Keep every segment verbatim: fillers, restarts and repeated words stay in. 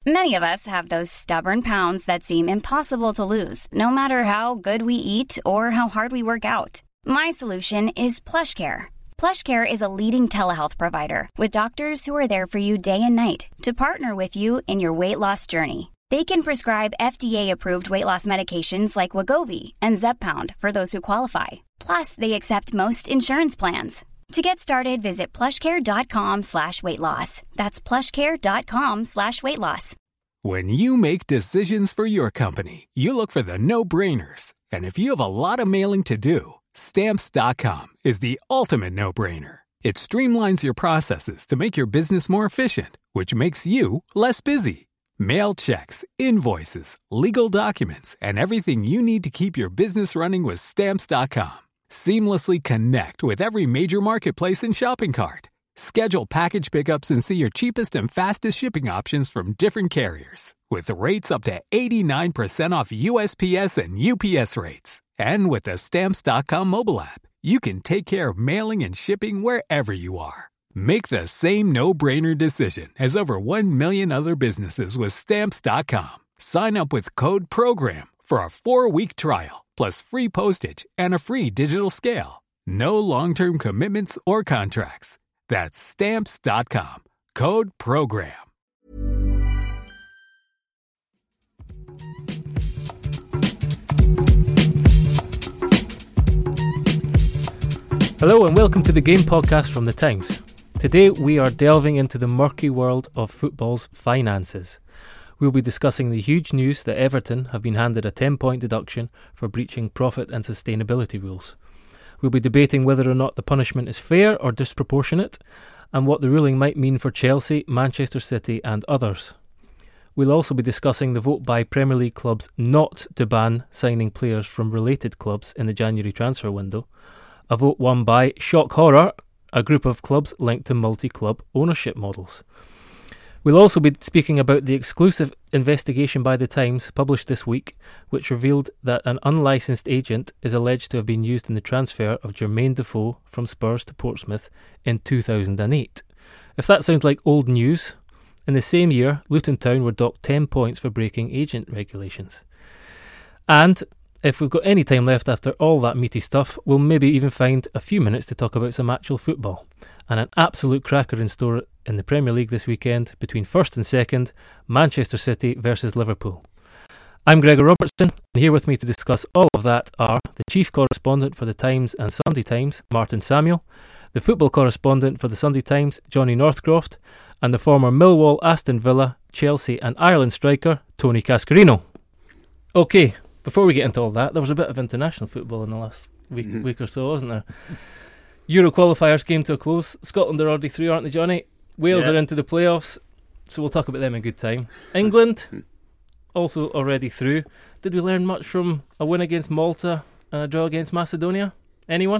Many of us have those stubborn pounds that seem impossible to lose, no matter how good we eat or how hard we work out. My solution is PlushCare. PlushCare is a leading telehealth provider with doctors who are there for you day and night to partner with you in your weight loss journey. They can prescribe F D A-approved weight loss medications like Wegovy and Zepbound for those who qualify. Plus, they accept most insurance plans. To get started, visit plushcare.com slash weight loss. That's plushcare.com slash weight loss. When you make decisions for your company, you look for the no-brainers. And if you have a lot of mailing to do, Stamps dot com is the ultimate no-brainer. It streamlines your processes to make your business more efficient, which makes you less busy. Mail checks, invoices, legal documents, and everything you need to keep your business running with Stamps dot com. Seamlessly connect with every major marketplace and shopping cart. Schedule package pickups and see your cheapest and fastest shipping options from different carriers. With rates up to eighty-nine percent off U S P S and U P S rates. And with the Stamps dot com mobile app, you can take care of mailing and shipping wherever you are. Make the same no-brainer decision as over one million other businesses with Stamps dot com. Sign up with code PROGRAM for a four-week trial, plus free postage and a free digital scale. No long-term commitments or contracts. That's Stamps dot com. Code PROGRAM. Hello and welcome to the Game Podcast from The Times. Today we are delving into the murky world of football's finances. We'll be discussing the huge news that Everton have been handed a ten-point deduction for breaching profit and sustainability rules. We'll be debating whether or not the punishment is fair or disproportionate, and what the ruling might mean for Chelsea, Manchester City and others. We'll also be discussing the vote by Premier League clubs not to ban signing players from related clubs in the January transfer window, a vote won by, shock horror, a group of clubs linked to multi-club ownership models. We'll also be speaking about the exclusive investigation by The Times published this week, which revealed that an unlicensed agent is alleged to have been used in the transfer of Jermaine Defoe from Spurs to Portsmouth in two thousand eight. If that sounds like old news, in the same year, Luton Town were docked ten points for breaking agent regulations. And if we've got any time left after all that meaty stuff, we'll maybe even find a few minutes to talk about some actual football. And an absolute cracker in store in the Premier League this weekend between first and second, Manchester City versus Liverpool. I'm Gregor Robertson, and here with me to discuss all of that are the chief correspondent for the Times and Sunday Times, Martin Samuel, the football correspondent for the Sunday Times, Johnny Northcroft, and the former Millwall, Aston Villa, Chelsea and Ireland striker, Tony Cascarino. Okay, before we get into all that, there was a bit of international football in the last week, mm-hmm. week or so, wasn't there? Euro qualifiers came to a close. Scotland are already through, aren't they, Johnny? Wales yeah. are into the playoffs, so we'll talk about them in good time. England, also already through. Did we learn much from a win against Malta and a draw against Macedonia? Anyone?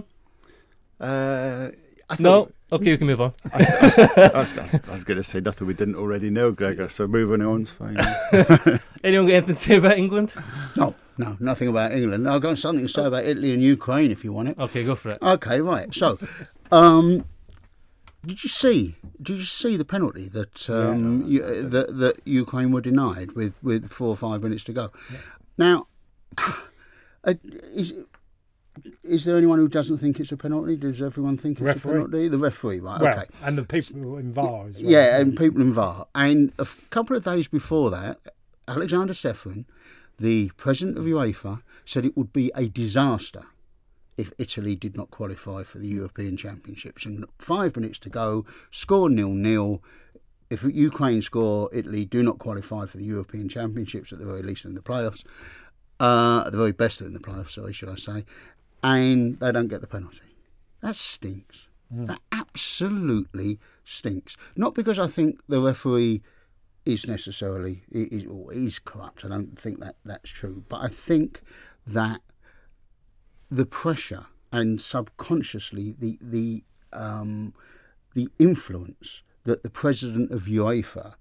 Uh, I no? Okay, we can move on. I, I, I, was, I was going to say nothing we didn't already know, Gregor, so moving on's fine. Anyone got anything to say about England? No, no, nothing about England. I've got something to say about Italy and Ukraine if you want it. Okay, go for it. Okay, right. So, um, did you see? Did you see the penalty that um, yeah, no, you, that, that Ukraine were denied with, with four or five minutes to go? Yeah. Now, uh, is is there anyone who doesn't think it's a penalty? Does everyone think it's referee. a penalty? The referee, right? Well, okay. And the people in V A R as well. Yeah, and people in V A R. And a f- couple of days before that, Alexander Ceferin, the president of UEFA, said it would be a disaster if Italy did not qualify for the European Championships. And five minutes to go, score nil-nil. If Ukraine score, Italy do not qualify for the European Championships, at the very least in the playoffs. Uh, at the very best in the playoffs, sorry, should I say. And they don't get the penalty. That stinks. Mm. That absolutely stinks. Not because I think the referee is necessarily is, or is corrupt. I don't think that that's true. But I think that the pressure and subconsciously the the um, the influence that the president of UEFA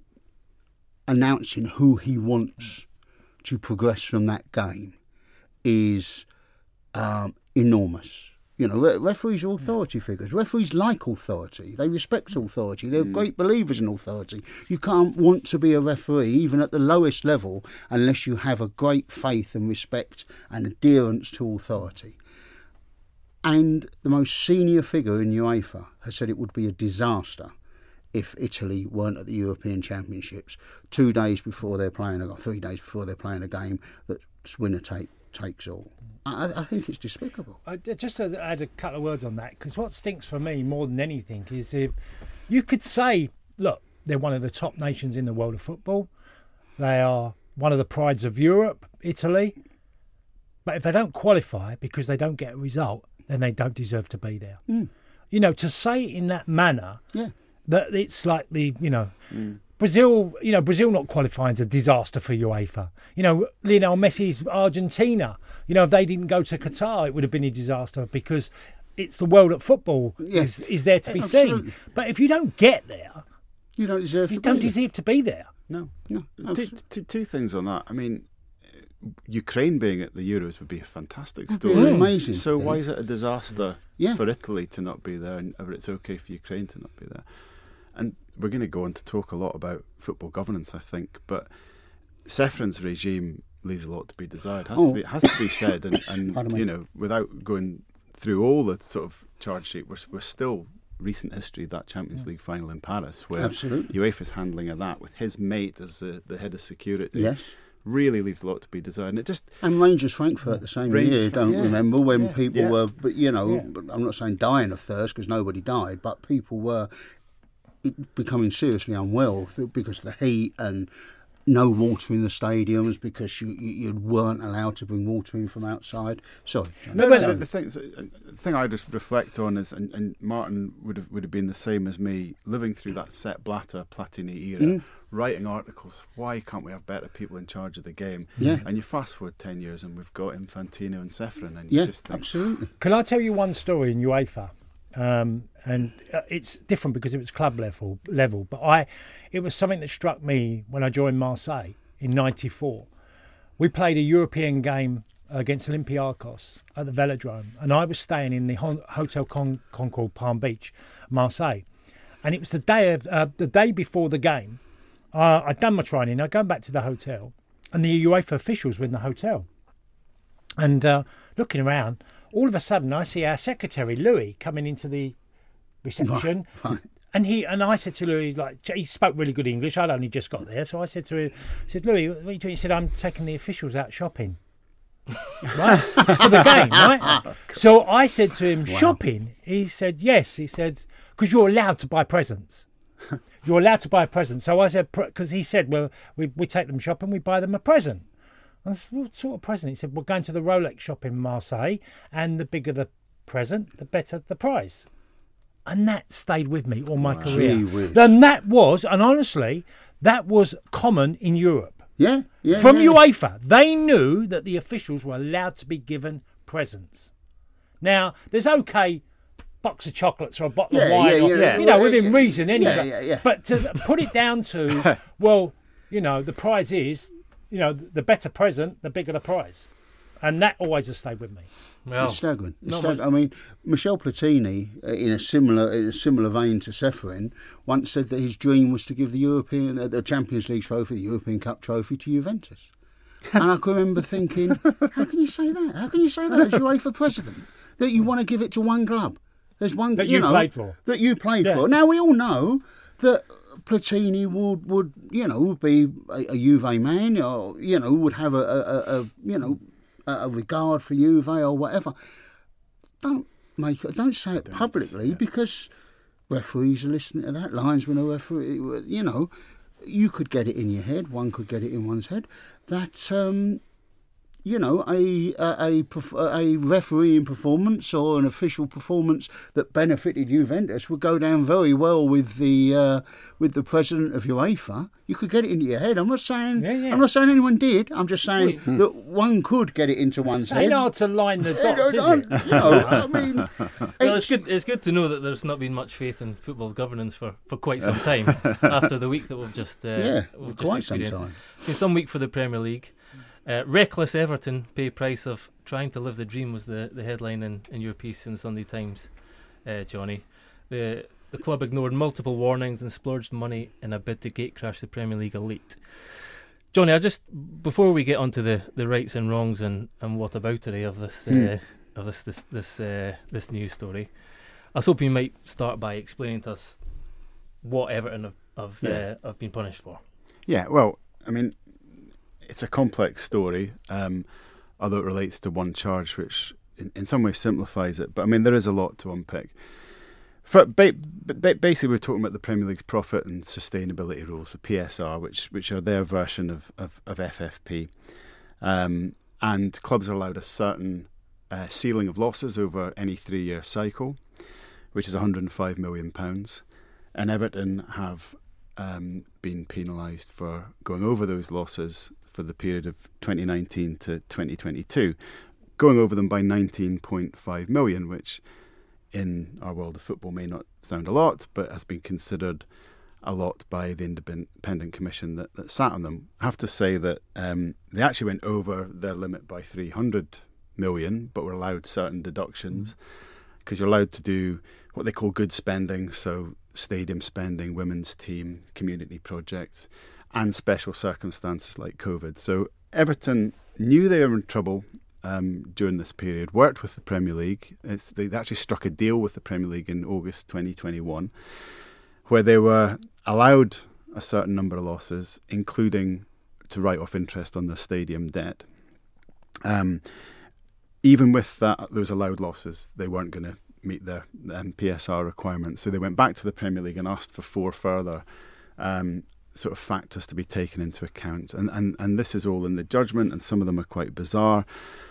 announcing who he wants to progress from that game is um, enormous. You know, re- referees are authority figures. Referees like authority. They respect authority. They're Mm. great believers in authority. You can't want to be a referee, even at the lowest level, unless you have a great faith and respect and adherence to authority. And the most senior figure in UEFA has said it would be a disaster if Italy weren't at the European Championships two days before they're playing, or three days before they're playing a game that's winner take, takes all. I, I think it's despicable. I, just to add a couple of words on that, because what stinks for me more than anything is if you could say, look, they're one of the top nations in the world of football. They are one of the prides of Europe, Italy. But if they don't qualify because they don't get a result, then they don't deserve to be there. Mm. You know, to say it in that manner, Yeah. that it's like the, you know, Mm. Brazil, you know, Brazil not qualifying is a disaster for UEFA. You know, Lionel Messi's Argentina, you know, if they didn't go to Qatar, it would have been a disaster because it's the world at football Yeah. is, is there to be Absolutely. seen. But if you don't get there, You don't deserve you to don't be there. deserve to be there. No. No, Two, absolutely. two, two things on that. I mean, Ukraine being at the Euros would be a fantastic Would be story. an amazing So thing. why is it a disaster Yeah. for Italy to not be there, and or it's okay for Ukraine to not be there? And we're going to go on to talk a lot about football governance, I think, but Ceferin's regime leaves a lot to be desired. Has Oh. to be has to be said, and, and Pardon me. you know, without going through all the sort of charge sheet, we're, we're still recent history that Champions League final in Paris, where Absolutely. UEFA's handling of that with his mate as the, the head of security. Yes. Really leaves a lot to be desired. And it just And Rangers Frankfurt the same Rangers year, Frank- don't yeah. remember, when Yeah. people Yeah. were, but you know, Yeah. but I'm not saying dying of thirst because nobody died, but people were it- becoming seriously unwell th- because of the heat and no water in the stadiums because you, you, you weren't allowed to bring water in from outside. Sorry. John. No, No, no, no. the, the, thing, the thing I just reflect on is, and, and Martin would have would have been the same as me, living through that Sepp Blatter, Platini era, Mm. writing articles. Why can't we have better people in charge of the game? Yeah. And you fast forward ten years, and we've got Infantino and Ceferin, and you Yeah, just think, absolutely. Can I tell you one story in UEFA? Um, and uh, it's different because it was club level, level. But I, it was something that struck me when I joined Marseille in ninety-four. We played a European game against Olympiacos at the Velodrome, and I was staying in the Hon- Hotel Con- Concord, Palm Beach, Marseille. And it was the day of uh, the day before the game. Uh, I'd done my training. I'd gone back to the hotel, and the UEFA officials were in the hotel. And uh, looking around, all of a sudden, I see our secretary Louis coming into the reception, Right, right. and he and I said to Louis, like he spoke really good English. I'd only just got there, so I said to him, I said, Louis, what are you doing? He said, I'm taking the officials out shopping. Right for the game, right? So I said to him, shopping. He said, yes. He said, because you're allowed to buy presents. You're allowed to buy a present. So I said, because he said, well, we we take them shopping, we buy them a present. I said, what sort of present? He said, we're going to the Rolex shop in Marseille, and the bigger the present, the better the price. And that stayed with me all my career. Gee whiz. And that was, and honestly, that was common in Europe. Yeah, yeah. From yeah. UEFA, they knew that the officials were allowed to be given presents. Now, there's okay box of chocolates or a bottle Yeah, of wine, yeah, or, yeah. you know, Well, within yeah, reason anyway. yeah, yeah, yeah. But to put it down to, well, you know, the prize is, you know, the better present, the bigger the prize. And that always has stayed with me. Well, It's staggering. It's not staggering. I mean, Michel Platini, uh, in a similar in a similar vein to Ceferin, once said that his dream was to give the European, uh, the Champions League trophy, the European Cup trophy, to Juventus. And I can remember thinking, how can you say that? How can you say that as UEFA president? That you want to give it to one club? There's one That you, you know, played for. That you played Yeah. for. Now we all know that Platini would, would you know, be a, a Juve man, or you know, would have a, a, a, a you know. a regard for Juve or whatever. Don't make it. Don't say it Don't publicly yeah. because referees are listening to that. Linesmen are referee. You know, you could get it in your head. One could get it in one's head that um, you know a a a, perf- a refereeing performance or an official performance that benefited Juventus would go down very well with the uh, with the president of UEFA. You could get it into your head. I'm not saying Yeah, yeah. I'm not saying anyone did. I'm just saying Wait. that one could get it into one's head. Ain't hard to line the You dots, is know, it? you know, I mean, well, it's good. It's good to know that there's not been much faith in football's governance for, for quite some time after the week that we've just uh, yeah, we've quite just some experienced. time. It's been some week for the Premier League. Uh, reckless Everton pay price of trying to live the dream was the, the headline in, in your piece in the Sunday Times, uh, Johnny. The the club ignored multiple warnings and splurged money in a bid to gatecrash the Premier League elite. Johnny, I just before we get onto the, the rights and wrongs and, and what aboutery of this mm. uh, of this this this uh, this news story, I was hoping you might start by explaining to us what Everton have have, yeah. uh, have been punished for. Yeah, well, I mean, it's a complex story, um, although it relates to one charge, which in, in some ways simplifies it. But I mean, there is a lot to unpick. For, ba- ba- basically, we're talking about the Premier League's profit and sustainability rules, the P S R, which which are their version of, of, of F F P. Um, and clubs are allowed a certain uh, ceiling of losses over any three-year cycle, which is one hundred five million pounds. And Everton have um, been penalised for going over those losses for the period of twenty nineteen to twenty twenty-two, going over them by nineteen point five million, which in our world of football may not sound a lot, but has been considered a lot by the independent commission that, that sat on them. I have to say that um, they actually went over their limit by three hundred million, but were allowed certain deductions, because you're allowed to do what they call good spending, so stadium spending, women's team, community projects, and special circumstances like COVID. So Everton knew they were in trouble um, during this period, worked with the Premier League. It's, they actually struck a deal with the Premier League in August twenty twenty-one, where they were allowed a certain number of losses, including to write off interest on their stadium debt. Um, even with that, those allowed losses, they weren't going to meet their um, P S R requirements. So they went back to the Premier League and asked for four further um, sort of factors to be taken into account. And, and, and this is all in the judgment, and some of them are quite bizarre.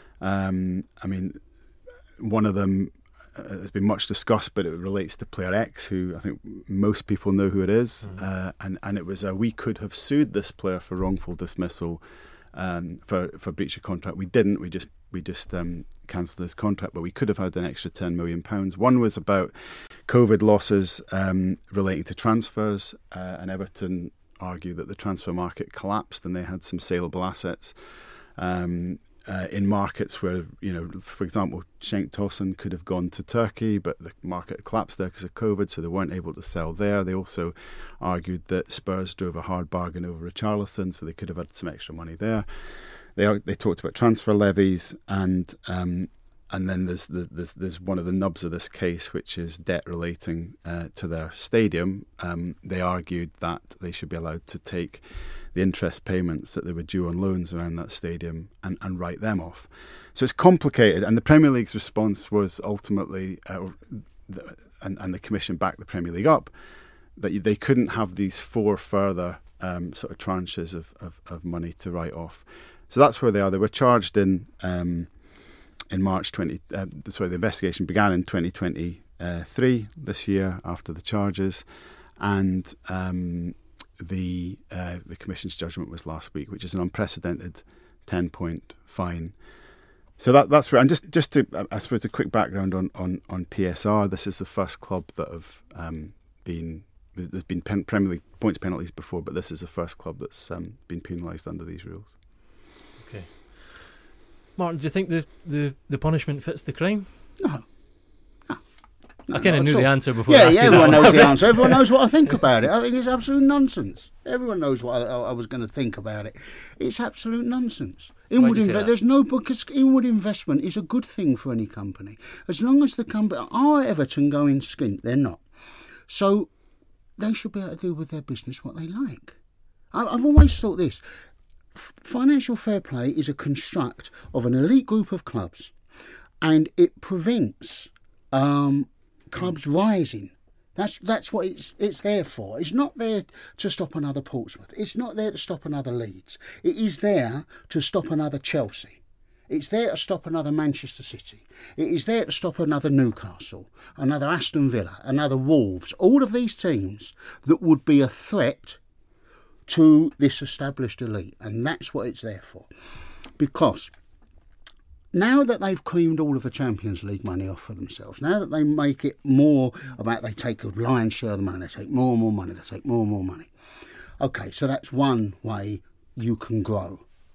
Um, I mean, one of them has been much discussed, but it relates to player X, who I think most people know who it is. Mm-hmm. Uh, and, and it was, a, we could have sued this player for wrongful dismissal um, for, for breach of contract. We didn't. We just we just um, cancelled his contract, but we could have had an extra ten million pounds. One was about COVID losses um, relating to transfers, uh, and Everton argued that the transfer market collapsed and they had some saleable assets um, uh, in markets where, you know, for example, Cenk Tosun could have gone to Turkey, but the market collapsed there because of COVID, so they weren't able to sell there. They also argued that Spurs drove a hard bargain over Richarlison, so they could have had some extra money there. They are, they talked about transfer levies, and um, and then there's, the, there's there's one of the nubs of this case, which is debt relating uh, to their stadium. Um, they argued that they should be allowed to take the interest payments that they were due on loans around that stadium and, and write them off. So it's complicated, and the Premier League's response was ultimately, uh, the, and, and the Commission backed the Premier League up, that they couldn't have these four further um, sort of tranches of, of, of money to write off. So that's where they are. They were charged in um, in March twenty. Uh, sorry, the investigation began in twenty twenty-three this year after the charges, and um, the uh, the Commission's judgment was last week, which is an unprecedented ten point fine. So that that's where. And just just to I suppose a quick background on, on, on P S R. This is the first club that have um, been. There's been pen, Premier League points penalties before, but this is the first club that's um, been penalised under these rules. Okay. Martin, do you think the, the, the punishment fits the crime? No. no. no I kind of knew the answer before yeah, I asked yeah, you everyone that. knows the answer. Everyone knows what I think about it. I think it's absolute nonsense. Everyone knows what I, I was going to think about it. It's absolute nonsense. Inward inve- there's no because inward investment is a good thing for any company. As long as the company... Are Everton going skint? They're not. So they should be able to do with their business what they like. I, I've always thought this. Financial fair play is a construct of an elite group of clubs, and it prevents um, clubs rising. That's that's what it's it's there for. It's not there to stop another Portsmouth. It's not there to stop another Leeds. It is there to stop another Chelsea. It's there to stop another Manchester City. It is there to stop another Newcastle, another Aston Villa, another Wolves. All of these teams that would be a threat to this established elite, and that's what it's there for. Because now that they've creamed all of the Champions League money off for themselves, now that they make it more about they take a lion's share of the money, they take more and more money, they take more and more money. Okay, so that's one way you can grow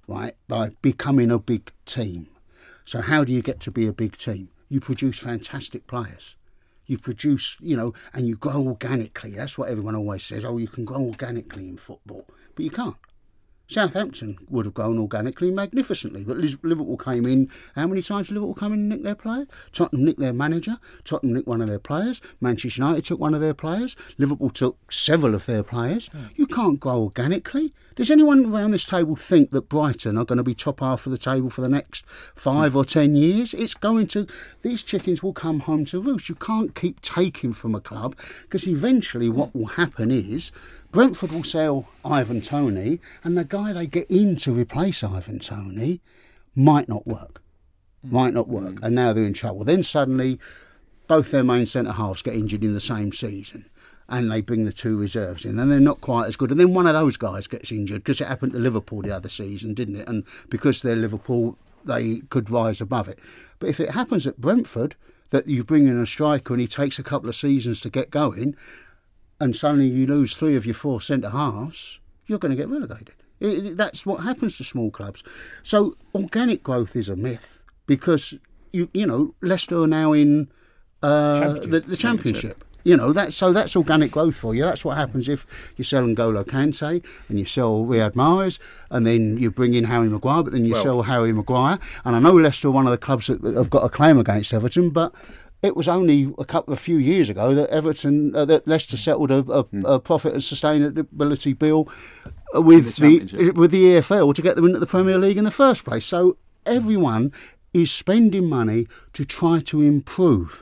right, by becoming a big team. So how do you get to be a big team? You produce fantastic players. You produce, you know, and you grow organically. That's what everyone always says. Oh, you can grow organically in football. But you can't. Southampton would have grown organically magnificently, but Liverpool came in. How many times did Liverpool come in and nick their player? Tottenham nicked their manager. Tottenham nicked one of their players. Manchester United took one of their players. Liverpool took several of their players. Mm. You can't grow organically. Does anyone around this table think that Brighton are going to be top half of the table for the next five mm. or ten years? It's going to. These chickens will come home to roost. You can't keep taking from a club, because eventually what will happen is Brentford will sell Ivan Toney, and the guy they get in to replace Ivan Toney might not work. Might not work. Mm. And now they're in trouble. Then suddenly both their main centre-halves get injured in the same season, and they bring the two reserves in, and they're not quite as good. And then one of those guys gets injured, because it happened to Liverpool the other season, didn't it? And because they're Liverpool, they could rise above it. But if it happens at Brentford, that you bring in a striker and he takes a couple of seasons to get going, and suddenly you lose three of your four centre-halves, you're going to get relegated. It, it, that's what happens to small clubs. So organic growth is a myth, because, you you know, Leicester are now in uh, championship. The, the championship. championship. You know, that, so that's organic growth for you. That's what happens if you sell N'Golo Kante and you sell Riyad Mahrez, and then you bring in Harry Maguire, but then you well, sell Harry Maguire. And I know Leicester are one of the clubs that have got a claim against Everton, but it was only a couple of few years ago that Everton, uh, that Leicester settled a, a, mm. a profit and sustainability bill with the, the with the E F L to get them into the Premier League in the first place. So everyone is spending money to try to improve,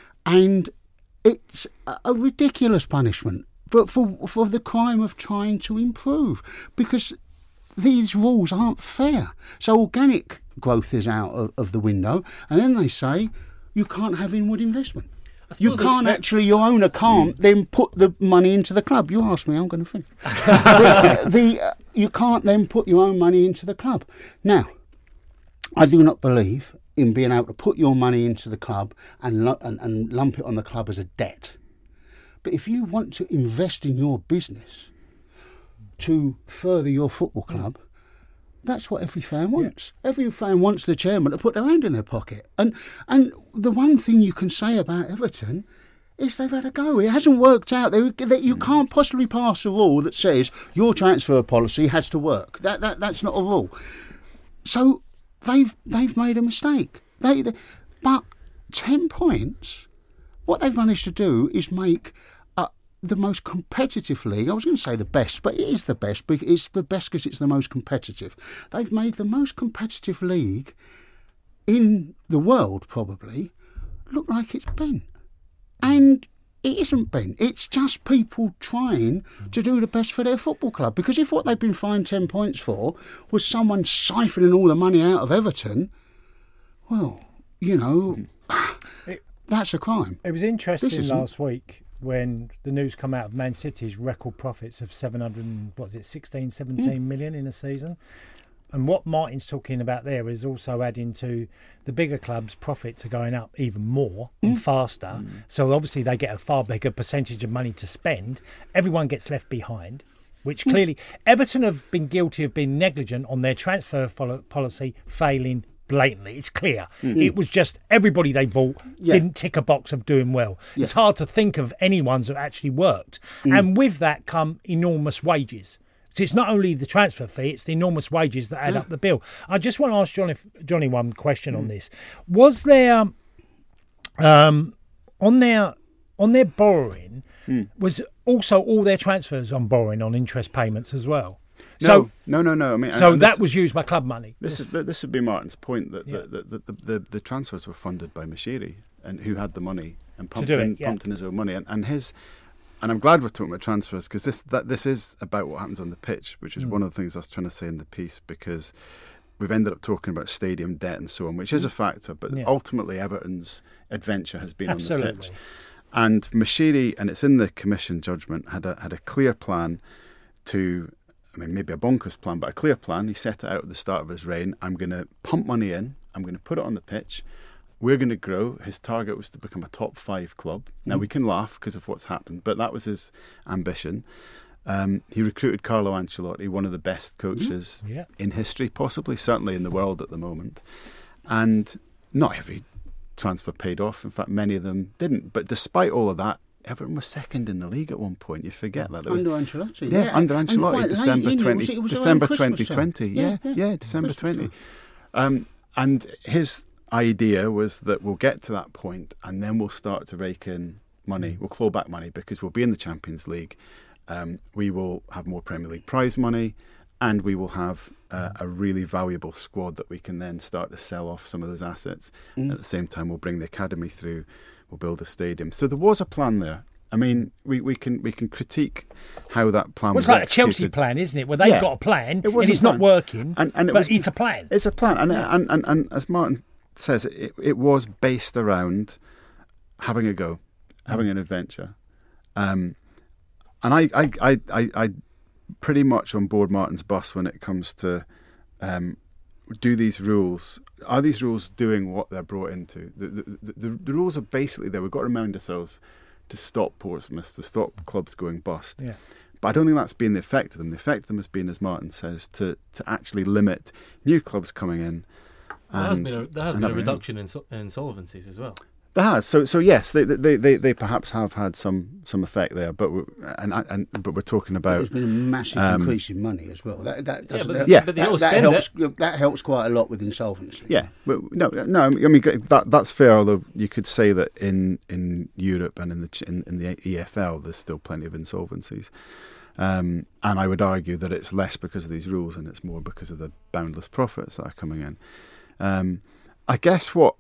and it's a ridiculous punishment, but for for the crime of trying to improve, because these rules aren't fair. So organic growth is out of, of the window, and then they say you can't have inward investment. You can't actually, your owner can't mm. then put the money into the club. You asked me, I'm going to finish. the, the, uh, you can't then put your own money into the club. Now, I do not believe in being able to put your money into the club and, lo- and, and lump it on the club as a debt. But if you want to invest in your business to further your football club, that's what every fan wants. Yeah. Every fan wants the chairman to put their hand in their pocket. And and the one thing you can say about Everton is they've had a go. It hasn't worked out. They, they, you can't possibly pass a rule that says your transfer policy has to work. That that that's not a rule. So they've they've made a mistake. They, they but ten points. What they've managed to do is make the most competitive league. I was going to say the best, but it is the best. But it's the best because it's the most competitive. They've made the most competitive league in the world, probably, look like it's bent. And it isn't bent. It's just people trying to do the best for their football club. Because if what they've been fined ten points for was someone siphoning all the money out of Everton, well, you know, it, that's a crime. It was interesting last week when the news come out of Man City's record profits of seven hundred, what is it, sixteen, seventeen mm. million in a season. And what Martin's talking about there is also adding to the bigger clubs' profits are going up even more mm. and faster. Mm. So obviously they get a far bigger percentage of money to spend. Everyone gets left behind, which clearly mm. Everton have been guilty of being negligent on their transfer policy, failing blatantly. It's clear. Mm-hmm. It was just everybody they bought yeah. didn't tick a box of doing well. Yeah. It's hard to think of anyone's that actually worked. Mm. And with that come enormous wages. So it's not only the transfer fee, it's the enormous wages that add yeah. up the bill. I just want to ask Johnny, Johnny one question mm. on this. Was there, um, on their on their borrowing, mm. was also all their transfers on borrowing on interest payments as well? No, so, no, no, no. I mean, so that was used by club money. This is this would be Martin's point that yeah. the, the, the, the the transfers were funded by Moshiri, and who had the money and pumped in, it, yeah. pumped in his own money, and, and his. And I'm glad we're talking about transfers, because this that this is about what happens on the pitch, which is mm. one of the things I was trying to say in the piece, because we've ended up talking about stadium debt and so on, which is a factor, but yeah. ultimately Everton's adventure has been Absolutely. on the pitch. And Moshiri, and it's in the commission judgment, had a had a clear plan to. I mean, maybe a bonkers plan, but a clear plan. He set it out at the start of his reign. I'm going to pump money in. I'm going to put it on the pitch. We're going to grow. His target was to become a top five club. Now, mm. we can laugh because of what's happened, but that was his ambition. Um, he recruited Carlo Ancelotti, one of the best coaches Mm, yeah. in history, possibly, certainly in the world at the moment. And not every transfer paid off. In fact, many of them didn't. But despite all of that, Everton was second in the league at one point. You forget that. There was, Under Ancelotti. yeah, Yeah, under and Ancelotti, quite December late, innit? twenty, Was it- it was around December Christmas twenty time. twenty. Yeah, Yeah, yeah, yeah. December Christmas twenty. time. Um, and his idea was that we'll get to that point and then we'll start to rake in money. We'll claw back money because we'll be in the Champions League. Um, we will have more Premier League prize money, and we will have uh, a really valuable squad that we can then start to sell off some of those assets. Mm. At the same time, we'll bring the academy through. We'll build a stadium. So there was a plan there. I mean, we, we can we can critique how that plan Well, was it's like a executed. Chelsea plan, isn't it? Where they've Yeah. got a plan It was and a it's not plan. working, And- and it but was- it's a plan. It's a plan, and and, and, and as Martin says, it, it was based around having a go, having an adventure, um, and I, I, I, I, I pretty much on board Martin's bus when it comes to um, do these rules. Are these rules doing what they're brought into? The the, the, the rules are basically there. We've got to remind ourselves to stop Portsmouth, to stop clubs going bust. Yeah. But I don't think that's been the effect of them. The effect of them has been, as Martin says, to, to actually limit new clubs coming in. There has and- been a, there has and been a having- reduction in so- in insolvencies as well. There has. So so yes, they they, they, they perhaps have had some, some effect there. But we're, and and but we're talking about There's been a massive um, increase in money as well. That that doesn't, but- that, Yeah. but they that, all that spend helps. it. That helps quite a lot with insolvency. yeah. But no no. I mean that that's fair. Although you could say that in, in Europe and in the ch- in, in the E F L, there's still plenty of insolvencies. Um, and I would argue that it's less because of these rules and it's more because of the boundless profits that are coming in. Um, I guess what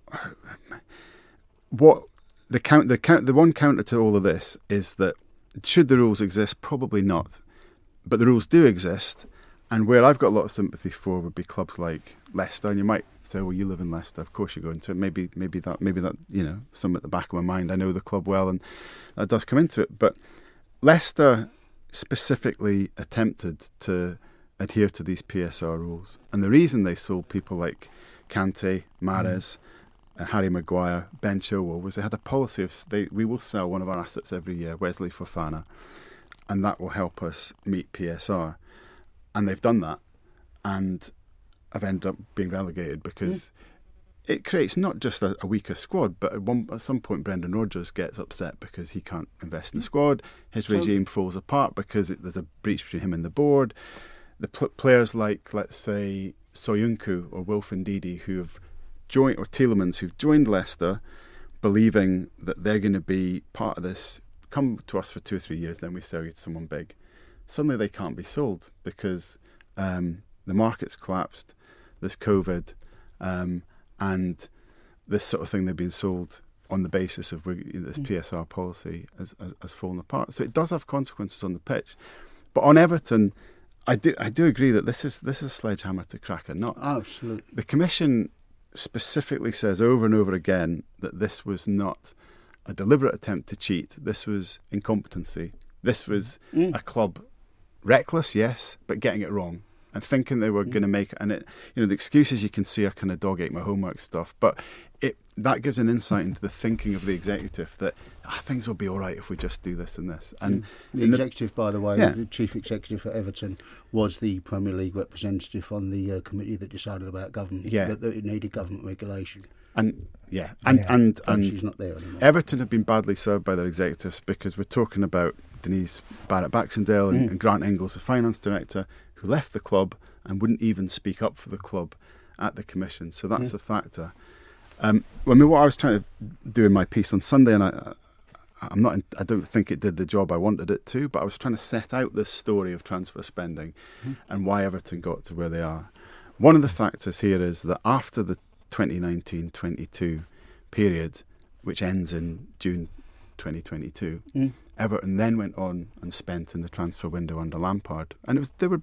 what the count the count the one counter to all of this is that should the rules exist? Probably not, but the rules do exist. And where I've got a lot of sympathy for would be clubs like Leicester. And you might say, "Well, you live in Leicester, of course you're going to." Maybe maybe that maybe that you know some at the back of my mind. I know the club well, and that does come into it. But Leicester specifically attempted to adhere to these P S R rules, and the reason they sold people like Kante, Mahrez, uh, Harry Maguire, Ben Chilwell was they had a policy of they we will sell one of our assets every year, Wesley Fofana, and that will help us meet P S R, and they've done that, and have ended up being relegated because it creates not just a, a weaker squad, but at, one, at some point Brendan Rodgers gets upset because he can't invest in the squad. His So- regime falls apart because it, there's a breach between him and the board. The pl- players like, let's say, Soyuncu or Wilfred Ndidi, who have joined, or Tielemans, who've joined Leicester, believing that they're going to be part of this. Come to us for two or three years, then we sell you to someone big. Suddenly they can't be sold because um, the market's collapsed. There's COVID, um, and this sort of thing they've been sold on the basis of we- this P S R policy has, has, has fallen apart. So it does have consequences on the pitch. But on Everton, I do I do agree that this is this is a sledgehammer to crack a nut. Absolutely. The Commission specifically says over and over again that this was not a deliberate attempt to cheat. This was incompetency. This was Mm. a club reckless, yes, but getting it wrong and thinking they were going to make it. And it, you know, the excuses you can see are kind of dog ate my homework stuff, but it that gives an insight into the thinking of the executive that ah, things will be all right if we just do this and this. And The in the- executive, by the way, Yeah. the chief executive for Everton, was the Premier League representative on the uh, committee that decided about government. Yeah. That, that it needed government regulation. and yeah, and Yeah. and And and she's not there anymore. Everton have been badly served by their executives because we're talking about Denise Barrett-Baxendale and, Mm. and Grant Ingles, the finance director, who left the club and wouldn't even speak up for the club at the commission. So that's Mm. a factor. Um, well, I mean, what I was trying to do in my piece on Sunday, and I, I'm not, I don't think it did the job I wanted it to, but I was trying to set out this story of transfer spending Mm. and why Everton got to where they are. One of the factors here is that after the twenty nineteen twenty-two period, which ends in June twenty twenty-two, Mm. Everton then went on and spent in the transfer window under Lampard, and it was they were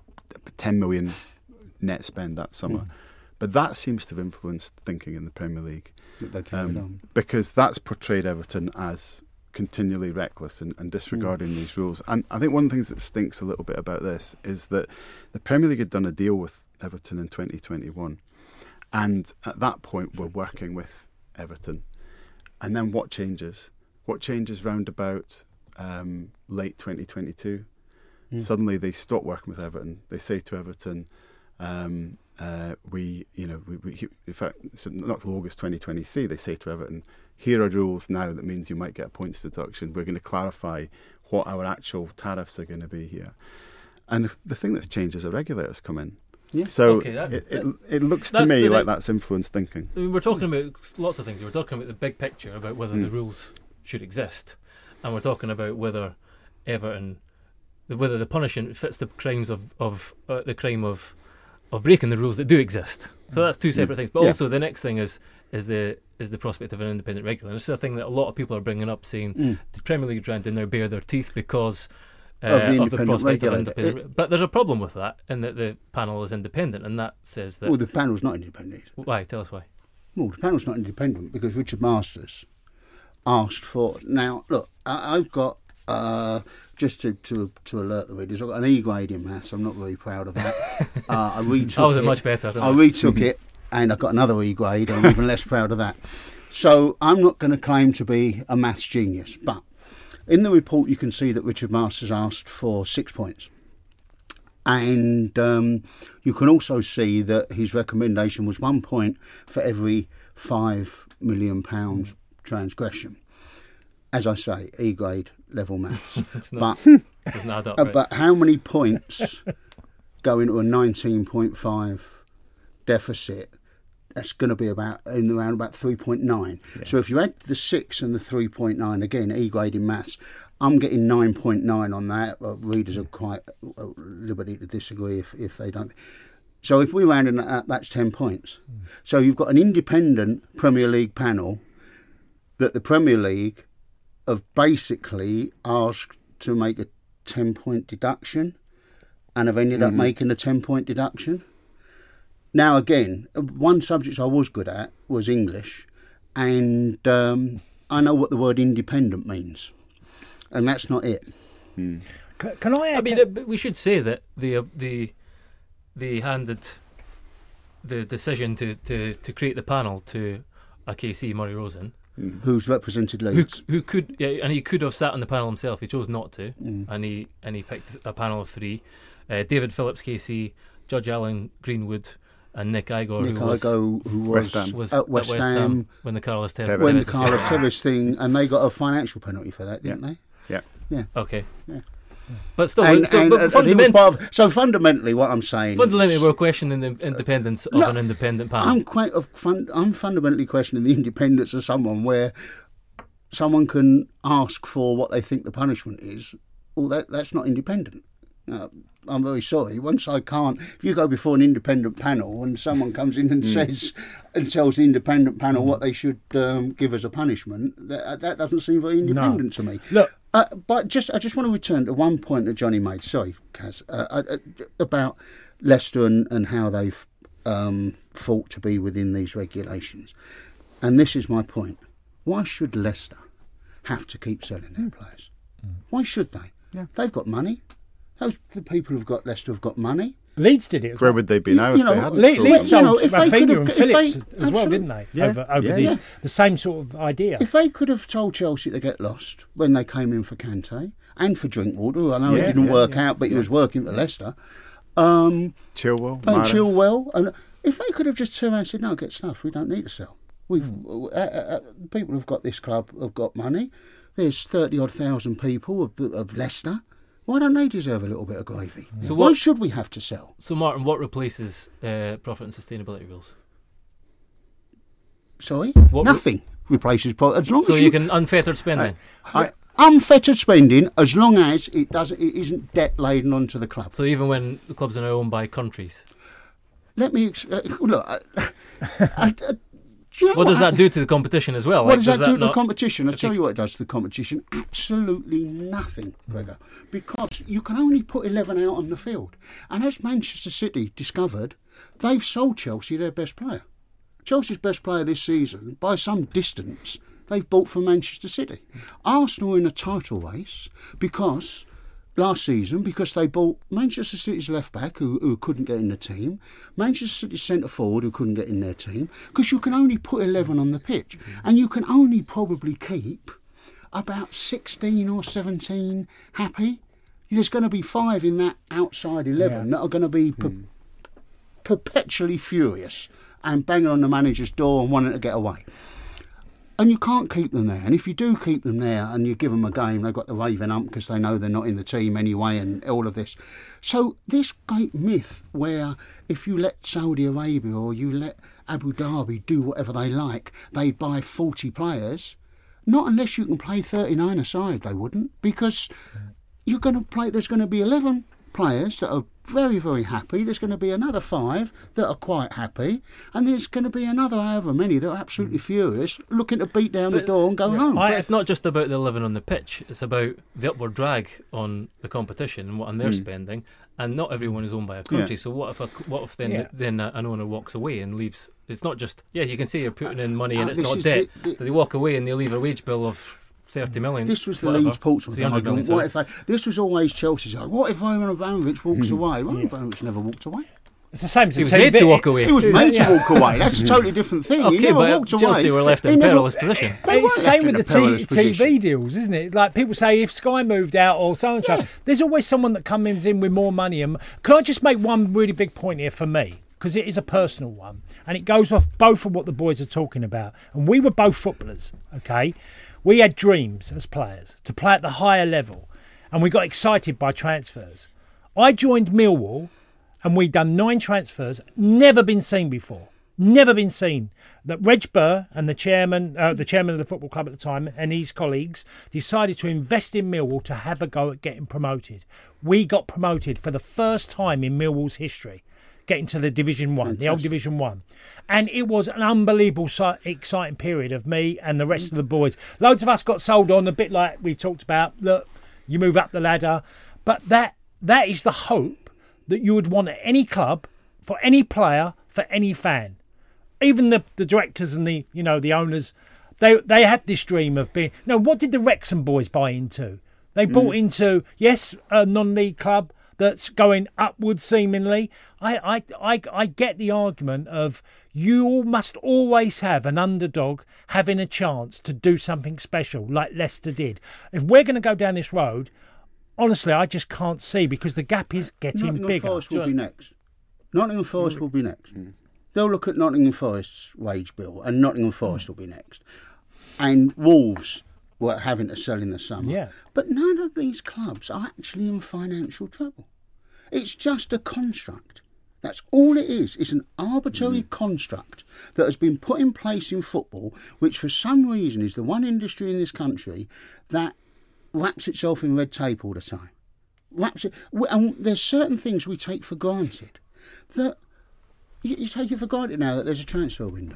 ten million net spend that summer. Mm. But that seems to have influenced thinking in the Premier League That they carried um, on. because that's portrayed Everton as continually reckless and, and disregarding these rules. And I think one of the things that stinks a little bit about this is that the Premier League had done a deal with Everton in twenty twenty-one, and at that point we're working with Everton. And then what changes? What changes round about um, late twenty twenty-two? Mm. Suddenly they stop working with Everton. They say to Everton, um, uh, we, you know, we, we, in fact, so not till August twenty twenty-three, they say to Everton, here are rules now that means you might get a points deduction. We're going to clarify what our actual tariffs are going to be here. And the thing that's changed is the regulators come in. Yeah. So okay, that, it, it, it looks to that's me the, like that's influenced thinking. I mean, we're talking about lots of things. We're talking about the big picture, about whether Mm. the rules should exist, and we're talking about whether Everton, whether the punishment fits the crimes of of uh, the crime of of breaking the rules that do exist. So that's two separate Mm. things. But Yeah. also the next thing is is the is the prospect of an independent regulator. And this is a thing that a lot of people are bringing up, saying Mm. the Premier League are trying to now bare their teeth because. Uh, Of the of the independent prospect of regulator. independent, but there's a problem with that in that the panel is independent, and that says that. Well, the panel's not independent. Why? Tell us why. Well, the panel's not independent because Richard Masters asked for. Now, look, I, I've got uh, just to, to to alert the readers. I've got an E grade in maths. I'm not very proud of that. uh, I retook I was it. much better. I retook it, and I got another E grade. And I'm even less proud of that. So I'm not going to claim to be a maths genius, but in the report you can see that Richard Masters asked for six points. And um, you can also see that his recommendation was one point for every five million pounds transgression. As I say, E grade level maths. It's not, But doesn't add up. uh, Right? but how many points go into a nineteen point five deficit? That's going to be about in around about three point nine. Yeah. So if you add the six and the three point nine, again, E grade in maths, I'm getting nine point nine on that. Well, readers are quite at liberty to disagree if, if they don't. So if we round it up, that's ten points. Mm. So you've got an independent Premier League panel that the Premier League have basically asked to make a ten-point deduction and have ended up Mhm. making a ten-point deduction. Now, again, one subject I was good at was English, and um, I know what the word independent means, and that's not it. Mm. C- Can I? I Add mean, uh, but we should say that the uh, the they handed the decision to, to, to create the panel to a K C, Murray Rosen, Mm. Who's represented who Leeds? who could yeah, and he could have sat on the panel himself. He chose not to, Mm. and he and he picked a panel of three: uh, David Phillips, K C, Judge Alan Greenwood, and Nick Igor, Nick who was, Igo, who was West Ham. was at West Ham when the Carlos Tevez Tevez. when the decision Carlo came out. Tevez thing, and they got a financial penalty for that, didn't Okay, Yeah. but still, they? And, so, and, but and he was fundament- part of, so fundamentally, what I'm saying fundamentally, is, we're questioning the independence of No, an independent panel. I'm quite of fun, I'm fundamentally questioning the independence of someone where someone can ask for what they think the punishment is. Well, that that's not independent. Uh, I'm very sorry. Once I can't, if you go before an independent panel and someone comes in and says and tells the independent panel what they should um, give as a punishment, that, that doesn't seem very independent to me. Look, Uh, but just, I just want to return to one point that Johnny made. Sorry, Kaz, uh, uh, about Leicester and, and how they've um, fought to be within these regulations. And this is my point. Why should Leicester have to keep selling their players? Why should they? Yeah. They've got money. Those the people who've got Leicester have got money. Leeds did it. As Where well. would they be You- now you if know, they hadn't Le- sold Leeds them? you know, sold if they could Rafinha have- and if Phillips they- as well, absolutely. didn't they? Yeah. Over, over Yeah, these, yeah. the same sort of idea. If they could have told Chelsea to get lost when they came in for Kante and for Drinkwater, who I know Yeah, it didn't yeah, work yeah. out, but he was working for Leicester, um, Chilwell, and Mahrez. Chilwell, and if they could have just turned around and said, "No, get stuff. We don't need to sell. We've uh, uh, uh, people who've got this club have got money. There's thirty odd thousand people of, of Leicester. Why don't they deserve a little bit of gravy? So Why what- should we have to sell? So, Martin, what replaces uh, profit and sustainability rules? Sorry, What- nothing replaces pro- as long So as you can unfettered spending. I, unfettered spending as long as it doesn't it isn't debt laden onto the club. So even when the clubs are now owned by countries, Let me ex- uh, look. I, I, I, do you know what does I- that do to the competition as well? What Like, does that do to the not- competition? I'll if tell you- you what it does to the competition. Absolutely nothing, Gregor. Because you can only put eleven out on the field. And as Manchester City discovered, they've sold Chelsea their best player. Chelsea's best player this season, by some distance, they've bought from Manchester City. Arsenal are in a title race because last season because they bought Manchester City's left back who, who couldn't get in the team, Manchester City's centre forward who couldn't get in their team, because you can only put eleven on the pitch and you can only probably keep about sixteen or seventeen happy. there's going to be five in that outside eleven Yeah. that are going to be per- mm. perpetually furious and banging on the manager's door and wanting to get away. And you can't keep them there. And if you do keep them there and you give them a game, they've got the raving ump because they know they're not in the team anyway and all of this. So this great myth where if you let Saudi Arabia or you let Abu Dhabi do whatever they like, they'd buy forty players. Not unless you can play thirty-nine aside, they wouldn't. Because you're going to play, there's going to be eleven players that are very, very happy. There's going to be another five that are quite happy, and there's going to be another however many that are absolutely furious, looking to beat down But- the door and go Yeah. home. But it's not just about the eleven on the pitch. It's about the upward drag on the competition and what and they're Mm. spending. And not everyone is owned by a country. Yeah. So what if a, what if then Yeah. then a, an owner walks away and leaves? It's not just yeah. You can say you're putting in money Uh, and it's this not is debt. the- the- but they walk away and they leave a wage bill of thirty million. This was the whatever, Leeds Portsmouth three hundred argument. million, What if they, this was always Chelsea's argument. What if Roman Abramovich walks away? Roman Yeah. Abramovich never walked away. It's the same as He the was made T V. to walk away. He was Yeah. made Yeah. to walk away. That's a totally different thing. he Okay, never but walked Chelsea away. were left in He a never- perilous position. They weren't It's the left same in with a the perilous T- TV position. deals, isn't it? Like people say, if Sky moved out or so and so, Yeah. there's always someone that comes in with more money. And can I just make one really big point here for me? Because it is a personal one, and it goes off both of what the boys are talking about. And we were both footballers, okay? We had dreams as players to play at the higher level, and we got excited by transfers. I joined Millwall, and we'd done nine transfers, never been seen before, never been seen. That Reg Burr and the chairman, uh, the chairman of the football club at the time, and his colleagues decided to invest in Millwall to have a go at getting promoted. We got promoted for the first time in Millwall's history, getting to the Division One, the old Division One, and it was an unbelievable, si- exciting period of me and the rest of the boys. Loads of us got sold on, a bit like we've talked about. Look, you move up the ladder, but that that is the hope that you would want at any club, for any player, for any fan. Even the, the directors and the you know the owners, they they had this dream of being. No, what did the Wrexham boys buy into? They bought into yes, a non-league club that's going upwards seemingly. I I I, I get the argument of you must always have an underdog having a chance to do something special, like Leicester did. If we're going to go down this road, honestly, I just can't see because the gap is getting Nottingham bigger. Forest will be next. Nottingham Forest will be next. They'll look at Nottingham Forest's wage bill, and Nottingham Forest will be next. And Wolves were having to sell in the summer. Yeah. But none of these clubs are actually in financial trouble. It's just a construct. That's all it is. It's an arbitrary construct that has been put in place in football, which for some reason is the one industry in this country that wraps itself in red tape all the time. Wraps it, and there's certain things we take for granted that you, you take it for granted now that there's a transfer window.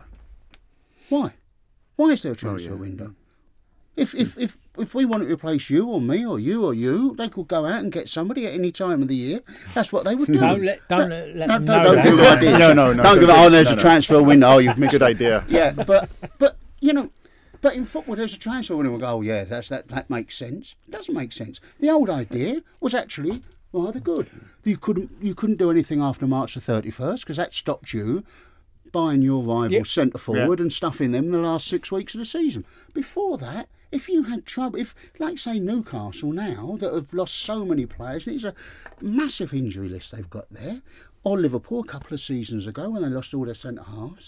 Why? Why is there a transfer Oh, yeah. window? If if, if if we want to replace you or me or you or you, they could go out and get somebody at any time of the year. That's what they would do. Don't let don't No, let, let no, them don't, know don't that. give ideas. No, no, no, Don't give it. don't Oh, there's no, a no. transfer window. Oh, you've missed Good it. idea. Yeah, but but you know, but in football there's a transfer window. We go, oh yeah, that's that that makes sense. It doesn't make sense. The old idea was actually rather good. You couldn't you couldn't do anything after March the thirty-first because that stopped you buying your rival Yep. centre forward and stuffing them in the last six weeks of the season. Before that, if you had trouble, if like say Newcastle now that have lost so many players, and it's a massive injury list they've got there, or Liverpool a couple of seasons ago when they lost all their centre halves,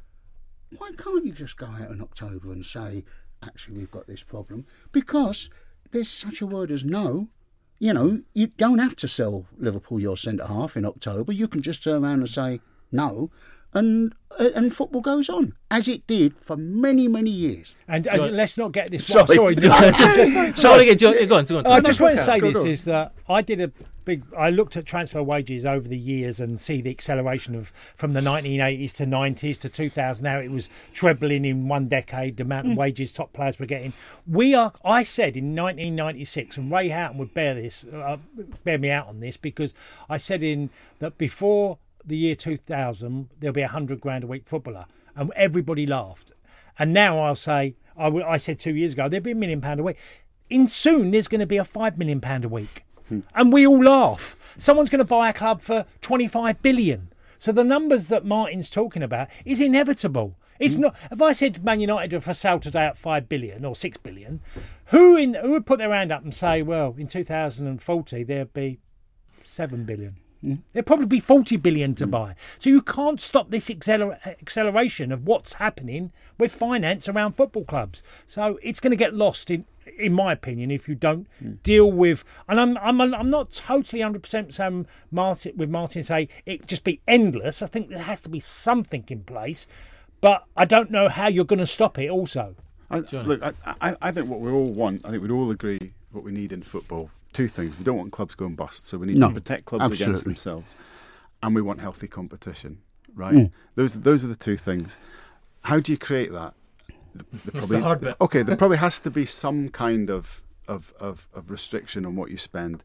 why can't you just go out in October and say, actually, we've got this problem? Because there's such a word as no. You know, you don't have to sell Liverpool your centre half in October. You can just turn around and say no, and and football goes on as it did for many many years. And, and let's not get this. Sorry. Sorry, Sorry, sorry. Go on, go on. Go on. I just want to podcast, say go this on. is that I did a big. I looked at transfer wages over the years and see the acceleration of from the nineteen eighties to nineties to two thousand. Now it was trebling in one decade the amount of wages top players were getting. We are. I said in nineteen ninety-six, and Ray Houghton would bear this, uh, bear me out on this because I said in that before the year two thousand there'll be a hundred grand a week footballer, and everybody laughed. And now I'll say, I, w- I said two years ago there'd be a million pound a week. In soon there's going to be a five million pound a week, and we all laugh. Someone's going to buy a club for twenty-five billion. So the numbers that Martin's talking about is inevitable. It's not. If I said Man United are for sale today at five billion or six billion, who in who would put their hand up and say, well, in two thousand forty there'd be seven billion. Mm. There'd probably be forty billion to mm. buy. So you can't stop this acceler- acceleration of what's happening with finance around football clubs. So it's going to get lost in. In my opinion, if you don't mm. deal with, and I'm I'm I'm not totally one hundred percent saying Martin with Martin say it just be endless. I think there has to be something in place, but I don't know how you're going to stop it. Also, I, look, I, I I think what we all want, I think we'd all agree what we need in football. Two things: we don't want clubs going bust, so we need no, to protect clubs absolutely. against themselves, and we want healthy competition. Right? Mm. Those those are the two things. How do you create that? The, the probably, the hard bit. Okay, there probably has to be some kind of, of, of, of restriction on what you spend.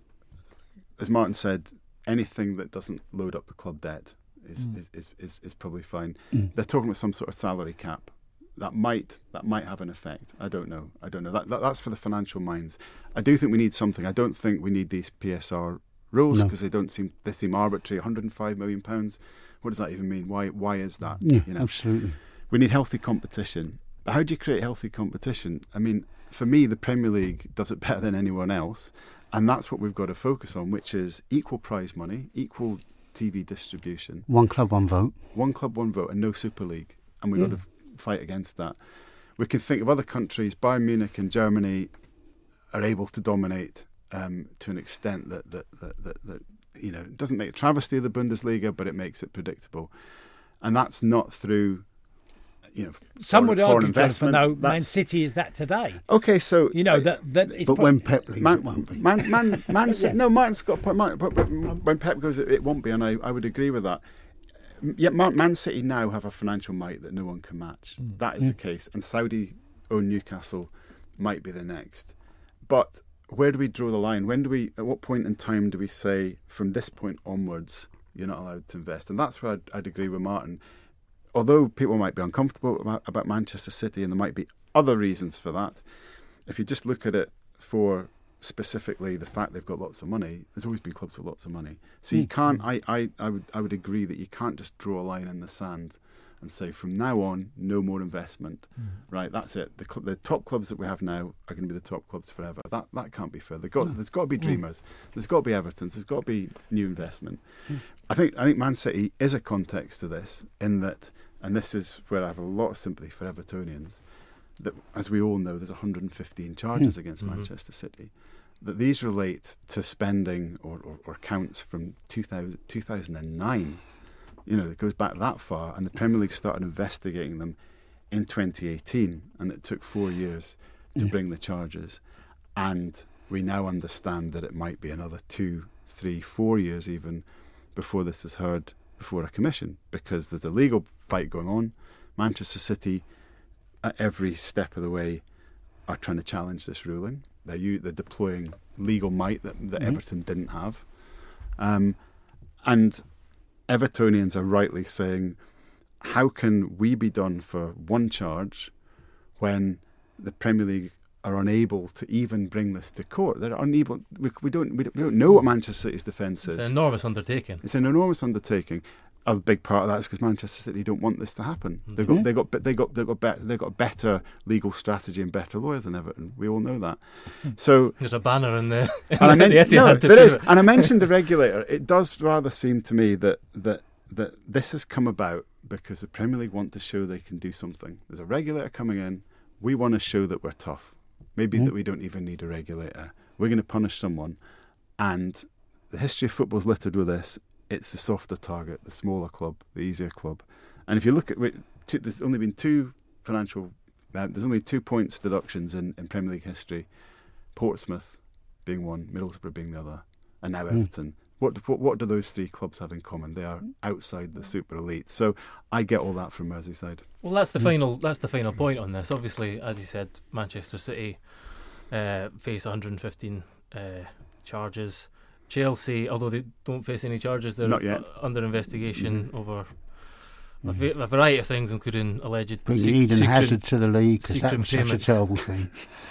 As Martin said, anything that doesn't load up the club debt is mm. is, is, is, is probably fine. Mm. They're talking about some sort of salary cap. That might that might have an effect. I don't know. I don't know. That, that that's for the financial minds. I do think we need something. I don't think we need these P S R rules because no. they don't seem they seem arbitrary. one hundred five million pounds. What does that even mean? Why why is that? Yeah, you know? Absolutely. We need healthy competition. But how do you create healthy competition? I mean, for me, the Premier League does it better than anyone else, and that's what we've got to focus on, which is equal prize money, equal T V distribution. One club, one vote. One club, one vote, and no Super League. And we've yeah. got to fight against that. We can think of other countries. Bayern Munich and Germany are able to dominate um, to an extent that that, that, that that you know it doesn't make a travesty of the Bundesliga, but it makes it predictable. And that's not through... You know, some would argue, Jonathan, though, Man City is that today. Okay, so you know that that. Is but probably, when Pep leaves, Man, it won't be. Man, man, Man City. Yeah. No, Martin's got a point. Martin, but, but when Pep goes, it won't be, and I, I would agree with that. Yet Man City now have a financial might that no one can match. Mm. That is mm. the case, and Saudi own Newcastle might be the next. But where do we draw the line? When do we? At what point in time do we say from this point onwards you're not allowed to invest? And that's where I'd, I'd agree with Martin. Although people might be uncomfortable about, about Manchester City, and there might be other reasons for that, if you just look at it for specifically the fact they've got lots of money, there's always been clubs with lots of money. So you can't. I, I, I would I would agree that you can't just draw a line in the sand and say from now on no more investment. Mm. Right, that's it. The, cl- the top clubs that we have now are going to be the top clubs forever. That that can't be fair. Got, no. There's got to be dreamers. Mm. There's got to be Everton's. There's got to be new investment. Mm. I think I think Man City is a context to this in that. And this is where I have a lot of sympathy for Evertonians, that, as we all know, there's one hundred fifteen charges mm. against mm-hmm. Manchester City. That these relate to spending or, or, or accounts from two thousand, two thousand nine. You know, it goes back that far. And the Premier League started investigating them in twenty eighteen. And it took four years to mm. bring the charges. And we now understand that it might be another two, three, four years even before this is heard before a commission, because there's a legal fight going on. Manchester City, at every step of the way, are trying to challenge this ruling. They're, u- they're deploying legal might that, that mm-hmm. Everton didn't have. Um, and Evertonians are rightly saying, how can we be done for one charge when the Premier League are unable to even bring this to court? They're unable. We, we don't. We don't know what Manchester City's defence is. It's an enormous undertaking. It's an enormous undertaking. A big part of that is because Manchester City don't want this to happen. Mm-hmm. They've got. They got. They got. They got. Be, they got better legal strategy and better lawyers than Everton. We all know that. So there's a banner in there. And I meant, no, there is. And I mentioned the regulator. It does rather seem to me that that that this has come about because the Premier League want to show they can do something. There's a regulator coming in. We want to show that we're tough. Maybe mm. that we don't even need a regulator. We're going to punish someone. And the history of football is littered with this. It's the softer target, the smaller club, the easier club. And if you look at it, there's only been two financial, uh, there's only two points deductions in, in Premier League history. Portsmouth being one, Middlesbrough being the other, and now mm. Everton. What, what what do those three clubs have in common? They are outside the super elite. So I get all that from Merseyside. Well, that's the mm. final. That's the final point on this. Obviously, as you said, Manchester City uh, face one hundred fifteen uh, charges. Chelsea, although they don't face any charges, they're Not yet. under investigation mm. over a, mm. va- a variety of things, including alleged bringing sec- Eden secret, Hazard to the league, because that was payments. such a terrible thing.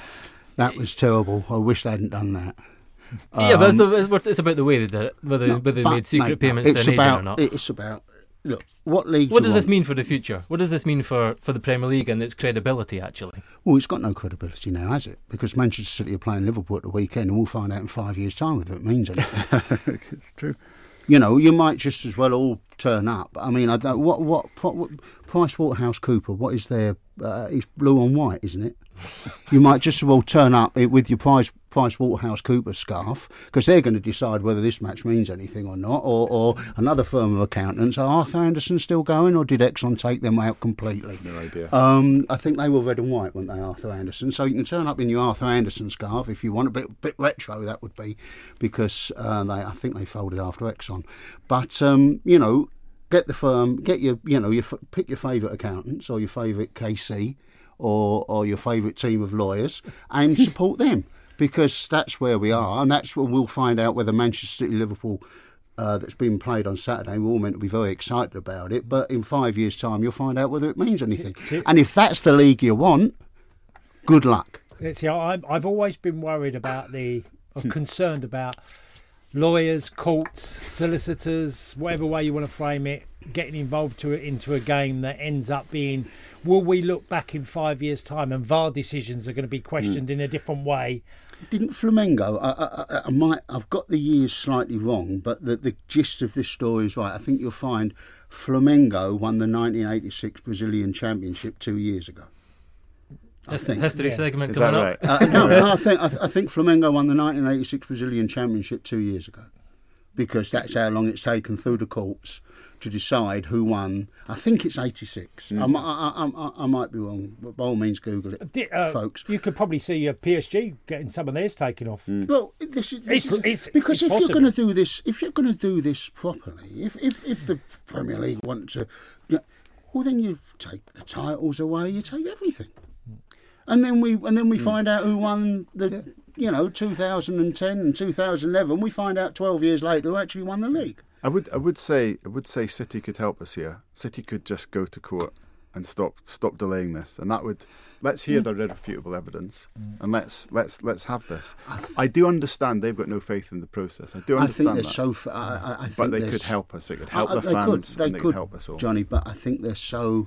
That was terrible. I wish they hadn't done that. Yeah, um, but it's, it's about the way they did it, whether, no, whether they but, made secret mate, payments it's to an about, agent or not. It's about look, what leagues? What does you this want? mean for the future? What does this mean for, for the Premier League and its credibility, actually? Well, it's got no credibility now, has it? Because Manchester City are playing Liverpool at the weekend, and we'll find out in five years' time whether it means anything. It's true. You know, you might just as well all turn up. I mean, I don't. What what, what Price Waterhouse Cooper? What is their? Uh, it's blue on white, isn't it? You might just as well turn up with your Price Price Waterhouse Cooper scarf, because they're going to decide whether this match means anything or not. Or, or another firm of accountants. Are Arthur Anderson still going, or did Exxon take them out completely? No idea. Um, I think they were red and white, weren't they, Arthur Anderson? So you can turn up in your Arthur Anderson scarf if you want. A bit bit retro, that would be, because uh, they I think they folded after Exxon. But um, you know, get the firm, get your you know your pick your favourite accountants or your favourite K C or or your favourite team of lawyers and support them, because that's where we are, and that's where we'll find out whether Manchester City Liverpool. Uh, that's been played on Saturday. We're all meant to be very excited about it, but in five years' time, you'll find out whether it means anything. And if that's the league you want, good luck. See, I'm, I've always been worried about the, or concerned about lawyers, courts, solicitors, whatever way you want to frame it, getting involved to it into a game that ends up being, will we look back in five years' time and V A R decisions are going to be questioned mm. in a different way? Didn't Flamengo, I, I, I might, I've got the years slightly wrong, but the, the gist of this story is right. I think you'll find Flamengo won the nineteen eighty-six Brazilian Championship two years ago. I think. History yeah. segment Is coming that up. right? Uh, no, no, I think I, I think Flamengo won the nineteen eighty-six Brazilian Championship two years ago, because that's how long it's taken through the courts to decide who won. I think it's eighty-six. Mm. I, mi- I, I, I might be wrong, but by all means, Google it, uh, folks. You could probably see your P S G getting some of theirs taken off. Mm. Well, this is, this It's- is it's- because it's if you're possible. going to do this, if you're going to do this properly, if if if the Premier League want to, yeah, well, then you take the titles away, you take everything, and then we and then we mm. find out who won the. Yeah. You know, two thousand ten and two thousand eleven, we find out twelve years later who actually won the league. I would, I would say, I would say, City could help us here. City could just go to court and stop, stop delaying this, and that would let's hear mm. the irrefutable evidence, mm. and let's let's let's have this. I, th- I do understand they've got no faith in the process. I do understand I think they're that. so. F- I, I, I think but they they're could s- help us. It could help I, I, the they fans. Could, they and they could, could help us all, Johnny. But I think they're so.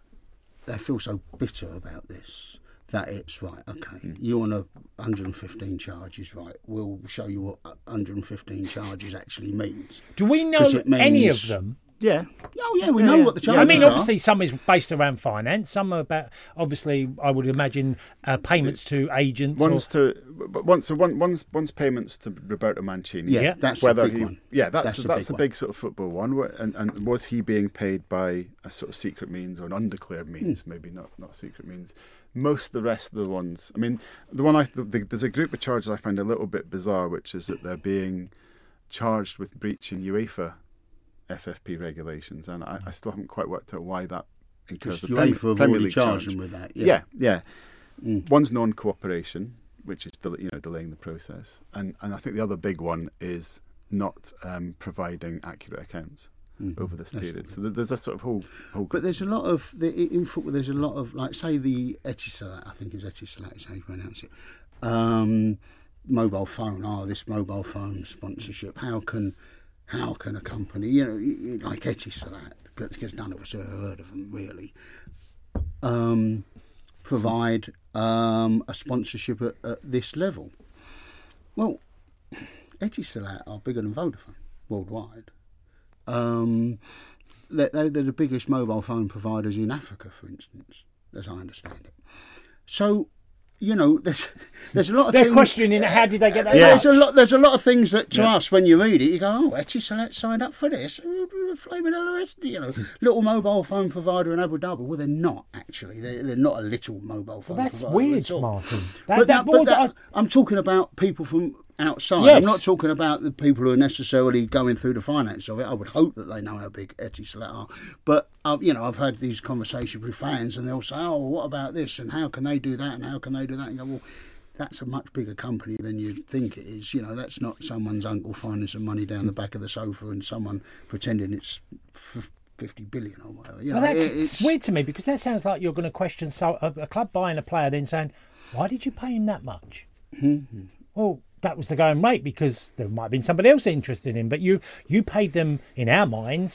They feel so bitter about this. That it's right, okay. Mm. You want a one hundred fifteen charges, right? We'll show you what one hundred fifteen charges actually means. Do we know means, any of them? Yeah. Oh, yeah, we yeah, know yeah. what the Yeah, charges I mean, are. obviously, some is based around finance. Some are about, obviously, I would imagine uh, payments to agents. One's or, to, but one, so one, one's, one's payments to Roberto Mancini. Yeah, Yeah. that's Whether the big he, one. yeah, that's That's that's, the that's big a big sort of football one. Wh- And, and was he being paid by a sort of secret means or an undeclared means? Hmm. Maybe not, not secret means. Most of the rest of the ones, I mean, the one I the, the, there's a group of charges I find a little bit bizarre, which is that they're being charged with breaching UEFA F F P regulations, and I, I still haven't quite worked out why that incurs Because a UEFA Premier, have Premier already League charged charge. them with that. Yeah, Yeah. yeah. Mm. One's non-cooperation, which is del- you know delaying the process, and and I think the other big one is not um, providing accurate accounts Mhm. over this That's period. the- So th- there's a sort of whole whole. But there's a lot of the, in football. There's a lot of, like, say the Etisalat. I think is Etisalat is how you pronounce it. Um, mobile phone. Oh, this mobile phone sponsorship. How can how can a company, you know, you- you- like Etisalat, because none of us have ever heard of them really, um, provide um, a sponsorship at, at this level? Well, Etisalat are bigger than Vodafone worldwide. Um, they're, they're the biggest mobile phone providers in Africa, for instance, as I understand it. So, you know, there's there's a lot of they're things. questioning how did they get that There's much? a lot. There's a lot of things that, to Yeah. us, when you read it, you go, "Oh, Etisalat signed up for this." Flaming hell, you know, little mobile phone provider in Abu Dhabi. Well, they're not actually. They're, they're not a little mobile phone. Well, that's provider weird, at all. Martin. That, But, that, that, but board- that, I- I'm talking about people from outside. Yes. I'm not talking about the people who are necessarily going through the finance of it. I would hope that they know how big Etisalat are. But, uh, you know, I've had these conversations with fans and they'll say, oh, well, what about this? And how can they do that? And how can they do that? And you go, well, that's a much bigger company than you think it is. You know, that's not someone's uncle finding some money down the back of the sofa and someone pretending it's f- fifty billion or whatever. You know, well, that's it- it's weird to me because that sounds like you're going to question so, a, a club buying a player then saying, why did you pay him that much? Mm-hmm. Well, that was the going rate because there might have been somebody else interested in him. But you, you paid them, in our minds,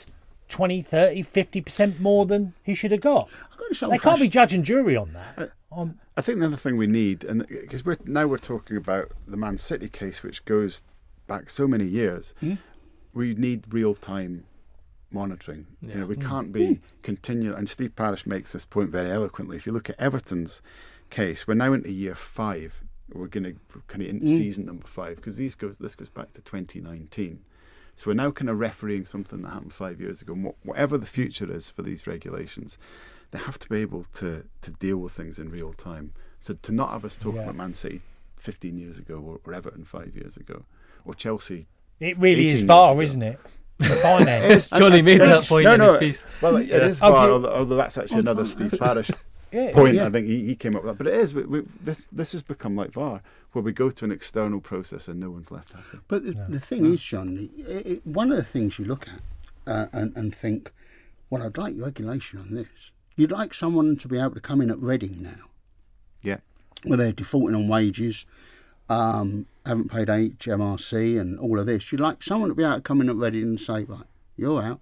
twenty, thirty, fifty percent more than he should have got. They can't be judge and jury on that. I, um, I think the other thing we need, and because we're now we're talking about the Man City case, which goes back so many years, mm. we need real time monitoring. Yeah. You know, we mm. can't be mm. continual. And Steve Parish makes this point very eloquently. If you look at Everton's case, we're now into year five. We're going to kind of into mm. season number five because these goes this goes back to twenty nineteen. So we're now kind of refereeing something that happened five years ago. And whatever the future is for these regulations, they have to be able to to deal with things in real time. So to not have us talking yeah. about Man City fifteen years ago or, or Everton five years ago or Chelsea, it really is V A R, isn't it? The finance. Johnny made that point no, in no, his piece. Well, it yeah. is V A R, oh, although, although that's actually another oh, Steve Parish yeah, point. Yeah. I think he, he came up with that. But it is. We, we, this this has become like V A R, where we go to an external process and no one's left happy. But the, no. the thing no. is, John, it, it, one of the things you look at uh, and, and think, well, I'd like regulation on this. You'd like someone to be able to come in at Reading now. Yeah. Where they're defaulting on wages, um, haven't paid H M R C and all of this. You'd like someone to be able to come in at Reading and say, right, you're out.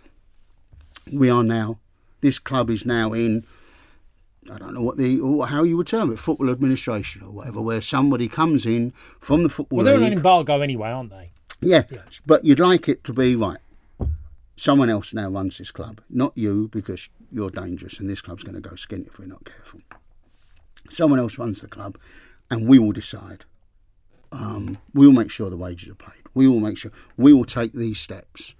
We are now, this club is now in, I don't know what the or how you would term it, football administration or whatever, where somebody comes in from the football well, they're league. an embargo anyway, aren't they? Yeah, yeah, but you'd like it to be, right, someone else now runs this club, not you, because you're dangerous and this club's going to go skint if we're not careful. Someone else runs the club and we will decide. Um, we will make sure the wages are paid. We will make sure, we will take these steps.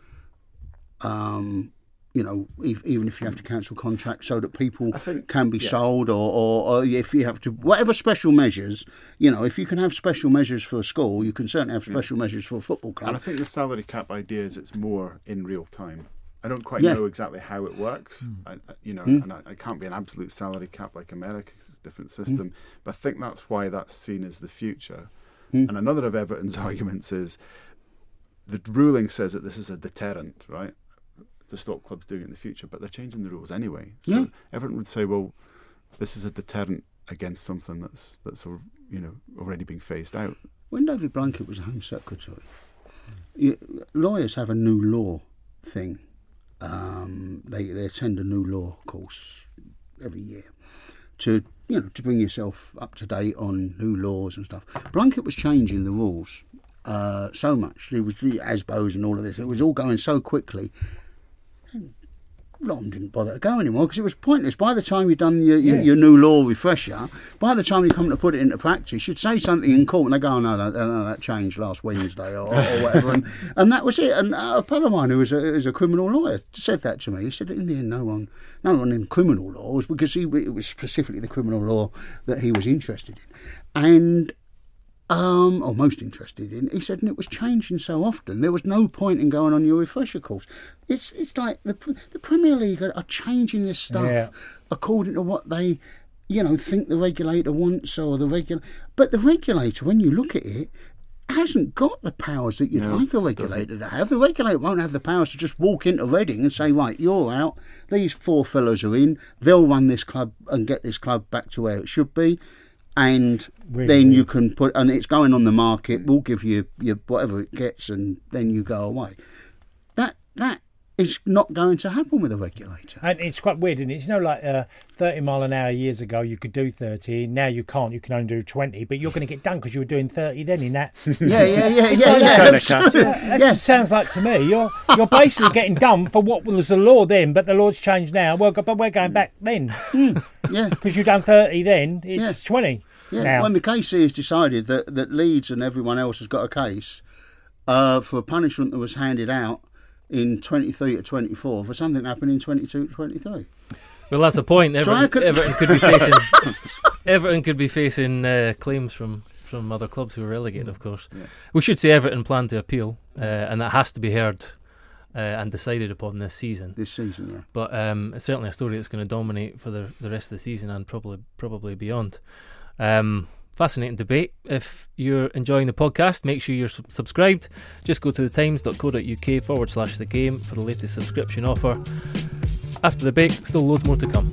Um, you know, if, even if you have to cancel contracts so that people think, can be yeah. sold or, or, or if you have to, whatever special measures, you know, if you can have special measures for a school, you can certainly have special yeah. measures for a football club. And I think the salary cap idea is it's more in real time. I don't quite yeah. know exactly how it works, mm. I, you know, mm. and I, I can't be an absolute salary cap like America because it's a different system. Mm. But I think that's why that's seen as the future. Mm. And another of Everton's arguments is the ruling says that this is a deterrent, right, to stop clubs doing it in the future, but they're changing the rules anyway. So yeah. Everton would say, well, this is a deterrent against something that's that's you know already being phased out. When David Blunkett was Home Secretary, you, lawyers have a new law thing. Um, they they attend a new law course every year to you know to bring yourself up to date on new laws and stuff. Blunkett was changing the rules uh, so much. It was the A S B Os and all of this. It was all going so quickly. Long didn't bother to go anymore because it was pointless. By the time you'd done your, your, yeah. your new law refresher, by the time you come to put it into practice, you'd say something in court and they go, oh, no, no, no that changed last Wednesday or, or whatever. And, and that was it. And uh, a pal of mine who was a, was a criminal lawyer said that to me. He said, in the end, no one, no one in criminal law was because he, it was specifically the criminal law that he was interested in. And Um, or most interested in. He said, and it was changing so often. There was no point in going on your refresher course. It's it's like the the Premier League are, are changing this stuff yeah. according to what they, you know, think the regulator wants or the regulator. But the regulator, when you look at it, hasn't got the powers that you'd no, like a regulator to have. The regulator won't have the powers to just walk into Reading and say, right, you're out. These four fellas are in. They'll run this club and get this club back to where it should be. And really, then really. you can put, and it's going on the market. We'll give you your whatever it gets, and then you go away. That that is not going to happen with a regulator. And it's quite weird, isn't it? It's you know, like uh, thirty mile an hour years ago, you could do thirty. Now you can't. You can only do twenty. But you're going to get done because you were doing thirty then. In that, yeah, yeah, yeah, it's yeah. Like yeah, that. absolutely. That yeah. sounds like to me. You're you're basically getting done for what was the law then, but the law's changed now. Well, but we're going back then. Mm, yeah, because you've done thirty then. It's yeah. twenty. Yeah, now. When the K C has decided that, that Leeds and everyone else has got a case uh, for a punishment that was handed out in twenty-three to twenty-four for something that happened in twenty-two to twenty-three. Well, that's the point. Everton, so could... Everton could be facing Everton could be facing uh, claims from, from other clubs who are relegated, of course. Yeah. We should say Everton plan to appeal, uh, and that has to be heard uh, and decided upon this season. This season, yeah. But um, it's certainly a story that's going to dominate for the the rest of the season and probably probably beyond. Um, fascinating debate. If you're enjoying the podcast, make sure you're sub- subscribed. Just go to thetimes.co.uk forward slash the game for the latest subscription offer. After the break, still loads more to come.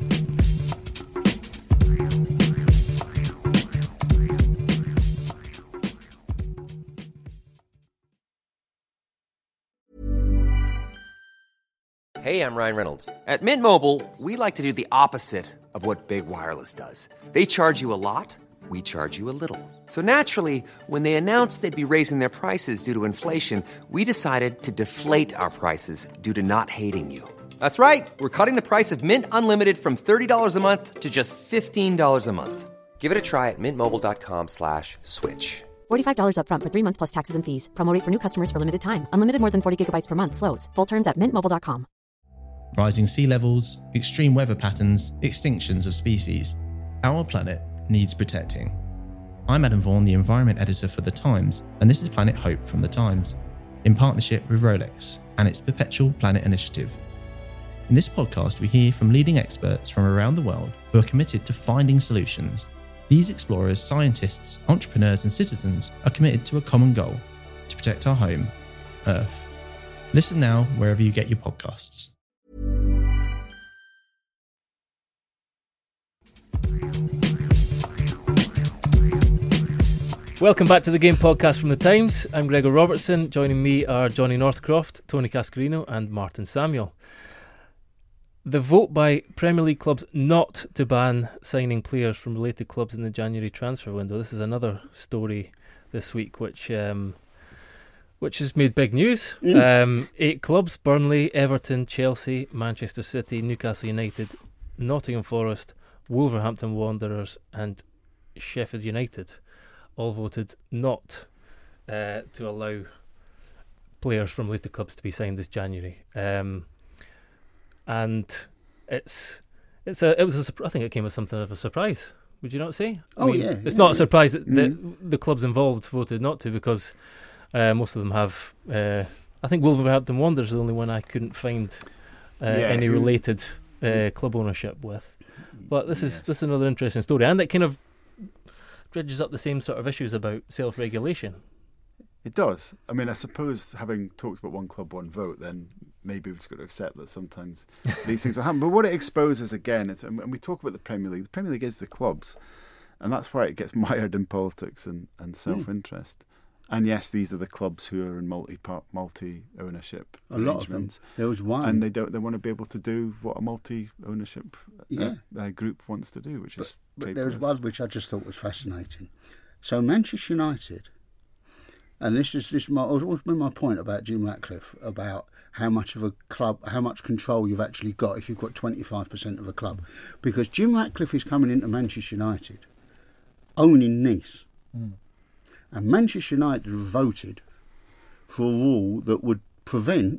Hey, I'm Ryan Reynolds. At Mint Mobile, we like to do the opposite of what Big Wireless does. They charge you a lot, we charge you a little. So naturally, when they announced they'd be raising their prices due to inflation, we decided to deflate our prices due to not hating you. That's right. We're cutting the price of Mint Unlimited from thirty dollars a month to just fifteen dollars a month. Give it a try at mintmobile.com slash switch. forty-five dollars up front for three months plus taxes and fees. Promo rate for new customers for limited time. Unlimited more than forty gigabytes per month slows. Full terms at mint mobile dot com. Rising sea levels, extreme weather patterns, extinctions of species. Our planet needs protecting. I'm Adam Vaughan, the Environment Editor for The Times, and this is Planet Hope from The Times, in partnership with Rolex and its Perpetual Planet Initiative. In this podcast, we hear from leading experts from around the world who are committed to finding solutions. These explorers, scientists, entrepreneurs and citizens are committed to a common goal, to protect our home, Earth. Listen now wherever you get your podcasts. Welcome back to the Game Podcast from The Times. I'm Gregor Robertson. Joining me are Johnny Northcroft, Tony Cascarino and Martin Samuel. The vote by Premier League clubs not to ban signing players from related clubs in the January transfer window. This is another story this week which um, which has made big news. Mm. Um, eight clubs, Burnley, Everton, Chelsea, Manchester City, Newcastle United, Nottingham Forest, Wolverhampton Wanderers and Sheffield United, all voted not uh, to allow players from related clubs to be signed this January. Um, and it's it's a it was a, I think it came as something of a surprise. Would you not say? I oh mean, yeah. It's yeah, not yeah. a surprise that, that mm. the clubs involved voted not to, because uh, most of them have. Uh, I think Wolverhampton Wanderers is the only one I couldn't find uh, yeah. any related uh, club ownership with. But this yes. is this is another interesting story, and it kind of dredges up the same sort of issues about self-regulation. It does. I mean, I suppose having talked about one club, one vote, then maybe we've just got to accept that sometimes these things will happen. But what it exposes again, it's, and we talk about the Premier League, the Premier League is the clubs, and that's why it gets mired in politics and, and self-interest. Mm. And yes, these are the clubs who are in multi-part, multi-ownership a lot of them. There was one, and they don't. They want to be able to do what a multi-ownership yeah. uh, uh, group wants to do, which but, is. But there was one which I just thought was fascinating. So Manchester United, and this is this my always been my point about Jim Ratcliffe about how much of a club, how much control you've actually got if you've got twenty-five percent of a club, because Jim Ratcliffe is coming into Manchester United, owning Nice. Mm. And Manchester United have voted for a rule that would prevent,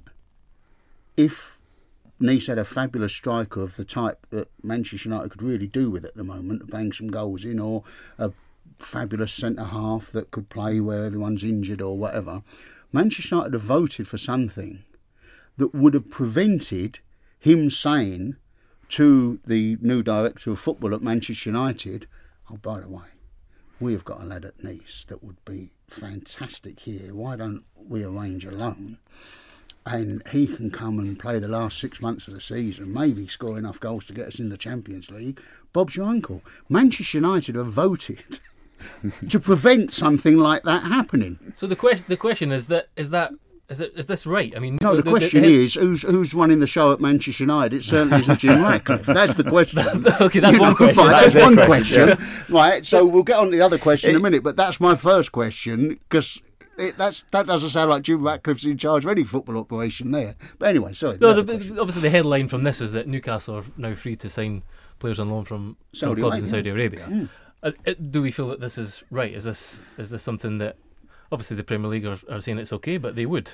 if Nice had a fabulous striker of the type that Manchester United could really do with at the moment, bang some goals in, or a fabulous centre-half that could play where everyone's injured or whatever, Manchester United have voted for something that would have prevented him saying to the new director of football at Manchester United, oh, by the way, we have got a lad at Nice that would be fantastic here. Why don't we arrange a loan? And he can come and play the last six months of the season, maybe score enough goals to get us in the Champions League. Bob's your uncle. Manchester United have voted to prevent something like that happening. So the question, the question is that is that is it is this right? I mean, no. The, the question the, the, is who's who's running the show at Manchester United? It certainly isn't Jim Ratcliffe. That's the question. Okay, that's you one know, question. Right, that's that's one question. question, right? So we'll get on to the other question in a minute. But that's my first question, because that's that doesn't sound like Jim Ratcliffe's in charge of any football operation there. But anyway, sorry. No, the, obviously the headline from this is that Newcastle are now free to sign players on loan from, from clubs Arabia. in Saudi Arabia. Mm. Uh, do we feel that this is right? Is this is this something that obviously the Premier League are, are saying it's okay, but they would?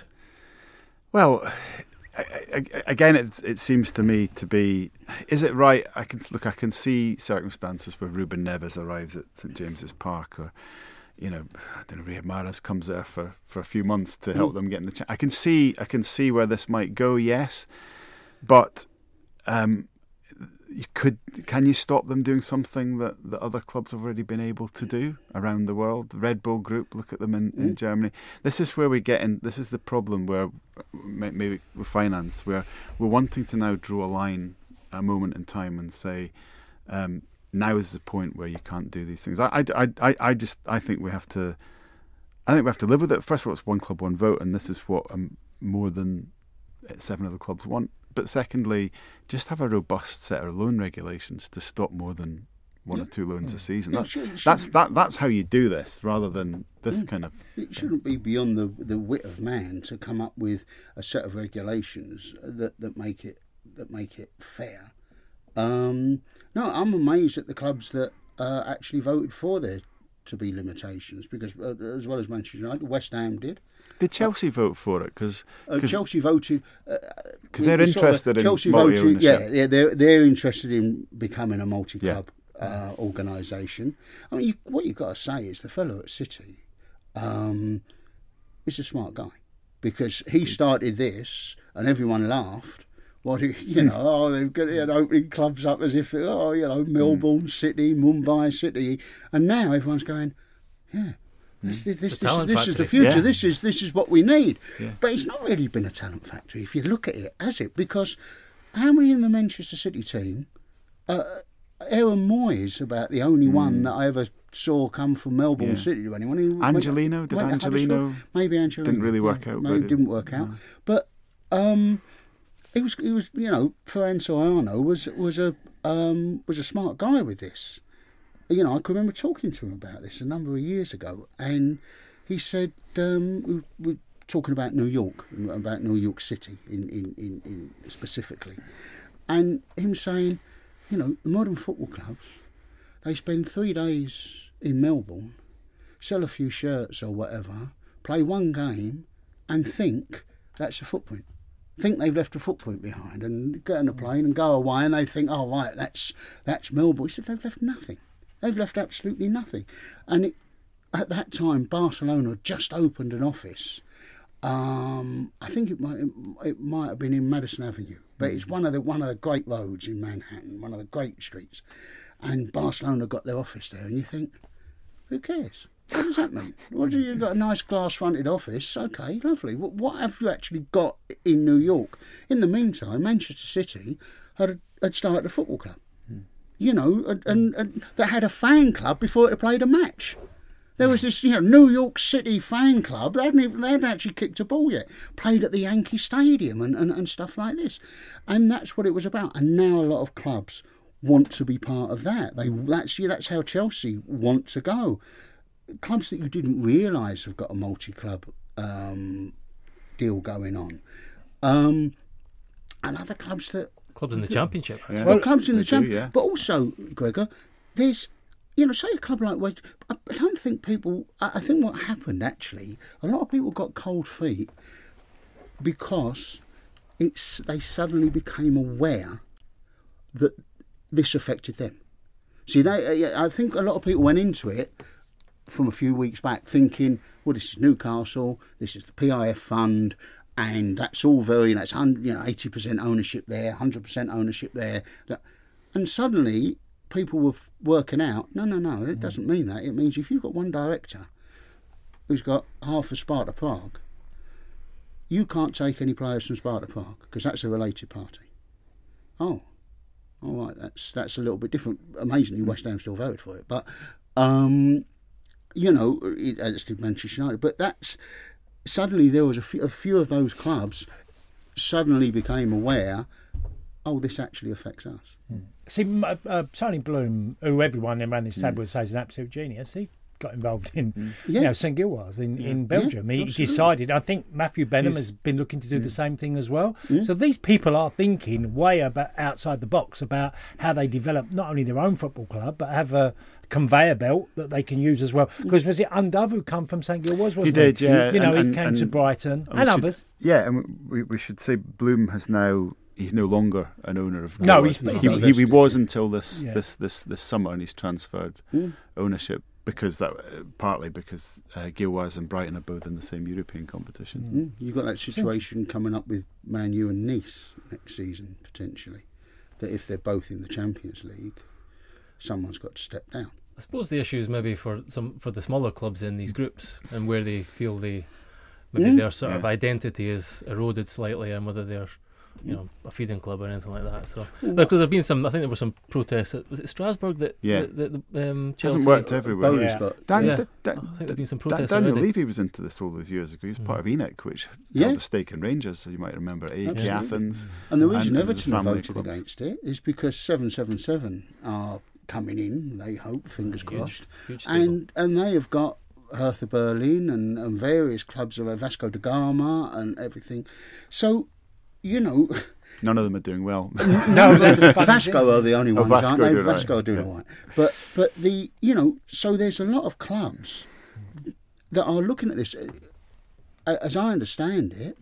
Well, I, I, again, it it seems to me to be. Is it right? I can look. I can see circumstances where Ruben Neves arrives at St James's Park, or you know, I don't know, Riyad Mahrez comes there for, for a few months to help mm. them get in the. Cha- I can see. I can see where this might go. Yes, but um, you could. Can you stop them doing something that, that other clubs have already been able to do around the world? The Red Bull Group, look at them in, mm. in Germany. This is where we get in. This is the problem where maybe with finance, where we're wanting to now draw a line, a moment in time, and say, um, now is the point where you can't do these things. I, I, I, I just I think we have to. I think we have to live with it. First of all, it's one club, one vote, and this is what um, more than seven of the clubs want. but secondly, just have a robust set of loan regulations to stop more than one yeah. or two loans yeah. a season. Yeah, that, should, that's that. That's how you do this, rather than this yeah. kind of. It shouldn't be beyond the the wit of man to come up with a set of regulations that, that make it that make it fair. Um, no, I'm amazed at the clubs that uh, actually voted for there to be limitations, because uh, as well as Manchester United, West Ham did. Did Chelsea uh, vote for it? Because uh, Chelsea voted because uh, they're interested in Chelsea multi-ownership. voted. Yeah, yeah, they're they're interested in becoming a multi-club yeah. uh, organisation. I mean, you, what you've got to say is the fellow at City um, is a smart guy, because he started this and everyone laughed. What you know? Oh, they've got you know, opening clubs up as if oh, you know, Melbourne City, Mumbai City, and now everyone's going, yeah. This, this, this, this, this is the future. Yeah. This is this is what we need. Yeah. But it's not really been a talent factory if you look at it, has it? Because how many in the Manchester City team? Uh, Aaron Moyes about the only mm. one that I ever saw come from Melbourne yeah. City to anyone. He Angelino went, did went Angelino? Maybe Angelino didn't really work yeah, out. Maybe but it didn't work out. No. But um, he was he was you know, Ferran Soriano was was a um, was a smart guy with this. You know, I can remember talking to him about this a number of years ago, and he said um, we were talking about New York, about New York City in, in, in, in specifically, and him saying, you know, modern football clubs, they spend three days in Melbourne, sell a few shirts or whatever, play one game, and think that's a footprint. Think they've left a footprint behind, and get on a plane and go away, and they think, oh right, that's that's Melbourne. He said they've left nothing. They've left absolutely nothing. And it, at that time, Barcelona just opened an office. Um, I think it might it, it might have been in Madison Avenue, but it's one of the one of the great roads in Manhattan, one of the great streets. And Barcelona got their office there, and you think, who cares? What does that mean? What do you got a nice glass-fronted office? Okay, lovely. What, what have you actually got in New York? In the meantime, Manchester City had had started a football club. You know, and, and, and that had a fan club before it had played a match. There was this, you know, New York City fan club. They hadn't even, they hadn't actually kicked a ball yet. Played at the Yankee Stadium and, and, and stuff like this. And that's what it was about. And now a lot of clubs want to be part of that. They that's that's how Chelsea want to go. Clubs that you didn't realise have got a multi-club um, deal going on, um, and other clubs that. Clubs in the Championship. Yeah. Well, clubs in the Championship. Yeah. But also, Gregor, there's, you know, say a club like West, I don't think people, I think what happened actually, a lot of people got cold feet because it's they suddenly became aware that this affected them. See, they, I think a lot of people went into it from a few weeks back thinking, well, this is Newcastle, this is the P I F fund, and that's all very, that's you know, eighty percent ownership there, one hundred percent ownership there. And suddenly people were working out, no, no, no, it doesn't mean that. It means if you've got one director who's got half of Sparta Prague, you can't take any players from Sparta Prague because that's a related party. Oh, all right, that's that's a little bit different. Amazingly, West Ham still voted for it. But, um, you know, it, as did Manchester United. But that's... Suddenly there was a few, a few of those clubs suddenly became aware, oh, this actually affects us. Mm. See, uh, uh, Tony Bloom, who everyone around this table mm. says is an absolute genius, he got involved in mm. yeah. you know, Saint Gilloise in, yeah. in Belgium. Yeah, he absolutely. decided, I think Matthew Benham He's, has been looking to do mm. the same thing as well. Mm. So these people are thinking way about outside the box about how they develop not only their own football club, but have a conveyor belt that they can use as well. Because was it Undav who come from Saint Gilloise, wasn't he? Did, he? yeah. You know, and, he came and, to Brighton and, and others. Should, yeah, and we, we should say Bloom has now... He's no longer an owner of. No, he's, he's he, he, he was until this, yeah. this this this summer, and he's transferred mm. ownership because that uh, partly because uh, Gilloise and Brighton are both in the same European competition. Mm. You've got that situation coming up with Man U and Nice next season potentially. That if they're both in the Champions League, someone's got to step down. I suppose the issue is maybe for some for the smaller clubs in these groups and where they feel they maybe mm. their sort yeah. of identity is eroded slightly, and whether they're you know, a feeding club or anything like that. So look, there's been some. I think there were some protests. Was it Strasbourg that? Yeah. That, that the, um, Chelsea hasn't worked everywhere. Bowley's Yeah. got- Dan, Yeah. Dan, Dan, I think there've been some Dan- protests Daniel already. Levy was into this all those years ago. He was part Mm. of Enoch, which Yeah. held a stake in Rangers, so you might remember, A E K Absolutely. Athens. And the reason and it was Everton have family voted clubs. against it is because seven seven seven are coming in, they hope, fingers Huge, crossed. huge stable. And and they have got Hertha Berlin and, and various clubs of Vasco da Gama and everything. So, you know, None of them are doing well. No, that's the funny Vasco thing. are the only Oh, ones, Vasco aren't they? do right, Vasco are doing yeah. all right. But, but the, you know, so there's a lot of clubs that are looking at this. Uh, As I understand it,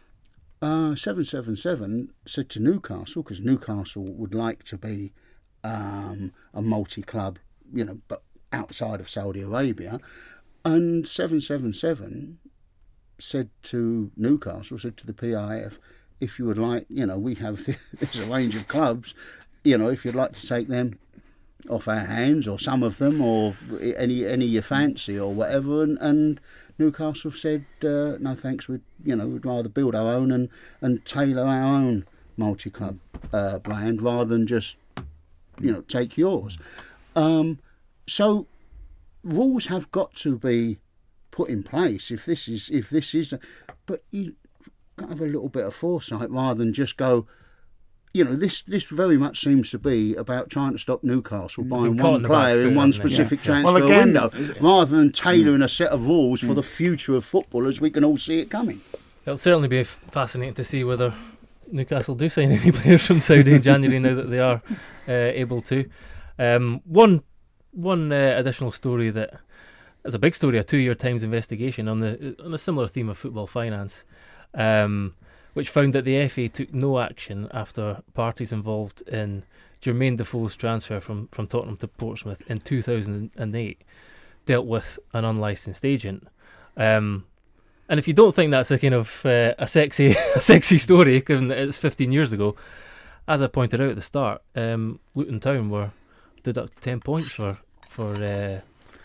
uh, seven seven seven said to Newcastle, because Newcastle would like to be um, a multi-club, you know, but outside of Saudi Arabia, and seven seven seven said to Newcastle, said to the P I F, if you would like, you know, we have there's a range of clubs, you know, if you'd like to take them off our hands, or some of them, or any any you fancy, or whatever, and, and Newcastle said, uh, no thanks, we'd, you know, we'd rather build our own and, and tailor our own multi-club uh, brand rather than just, you know, take yours. Um, so rules have got to be put in place if this is if this is, but you got to have a little bit of foresight rather than just go. You know, this this very much seems to be about trying to stop Newcastle buying caught in one the back player foot, in one hasn't it? specific Yeah. transfer Well, again, window, is it- rather than tailoring a set of rules for the future of football as we can all see it coming. It'll certainly be f- fascinating to see whether Newcastle do sign any players from Saudi in January now that they are uh, able to. Um, one one uh, additional story that is a big story, a two-year Times investigation on the on a similar theme of football finance, um, which found that the F A took no action after parties involved in Jermaine Defoe's transfer from, from Tottenham to Portsmouth in two thousand eight dealt with an unlicensed agent. Um, and if you don't think that's a kind of uh, a sexy a sexy story, given that it's fifteen years ago, as I pointed out at the start, um, Luton Town were deducted ten points for for uh,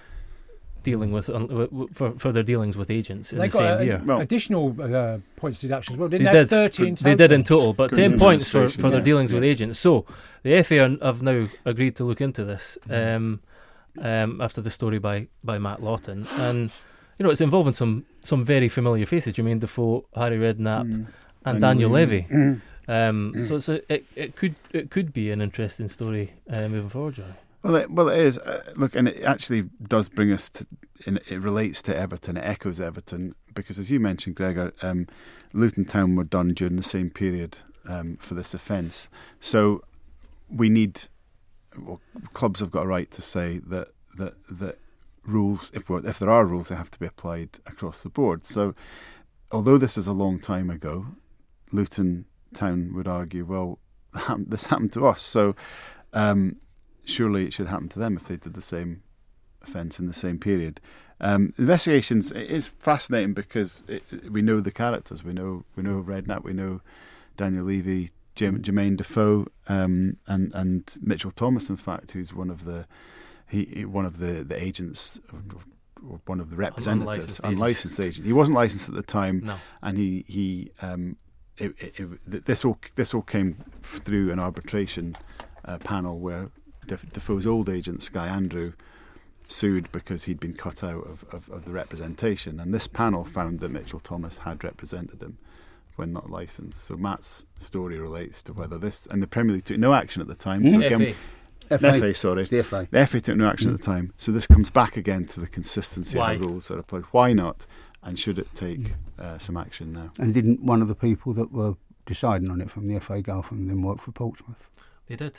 dealing with un- w- w- for, for their dealings with agents in They the got same a- year. Well- additional uh, points deductions. Well, They didn't they have did. thirty in total? They did in total, but Criminal ten points for, administration, for their yeah. dealings with Yeah. agents. So the F A are, have now agreed to look into this um, um, after the story by, by Matt Lawton, and you know it's involving some some very familiar faces: Jermaine Defoe, Harry Redknapp, Mm. and Daniel Daniel Levy. Mm. Um, Mm. So it's a, it it could it could be an interesting story uh, moving forward, Johnny. Well, it, well, it is. Uh, look, and it actually does bring us to. In, it relates to Everton. It echoes Everton because, as you mentioned, Gregor, um, Luton Town were done during the same period um, for this offence. So we need. Well, clubs have got a right to say that that that rules, if we're, if there are rules, they have to be applied across the board. So, although this is a long time ago, Luton Town would argue, well, this happened to us, so. Um, Surely it should happen to them if they did the same offence in the same period. Um, investigations it is fascinating because it, it, we know the characters. We know we know Redknapp. We know Daniel Levy, Jem, Jermaine Defoe, um, and and Mitchell Thomas. In fact, who's one of the he, he one of the, the agents or, or one of the representatives, Unlicensed unlicensed agent. He wasn't licensed at the time, No. and he he um, it, it, it, this all this all came through an arbitration uh, panel where. Defoe's old agent, Sky Andrew, sued because he'd been cut out of, of, of the representation. And this panel found that Mitchell Thomas had represented him when not licensed. So Matt's story relates to whether this... And the Premier League took no action at the time. So F A. again, F A, F A, sorry. It's the F A. The F A took no action at the time. So this comes back again to the consistency Why? of the rules that apply. Why not? And should it take uh, some action now? And didn't one of the people that were deciding on it from the F A go from then work for Portsmouth? They did.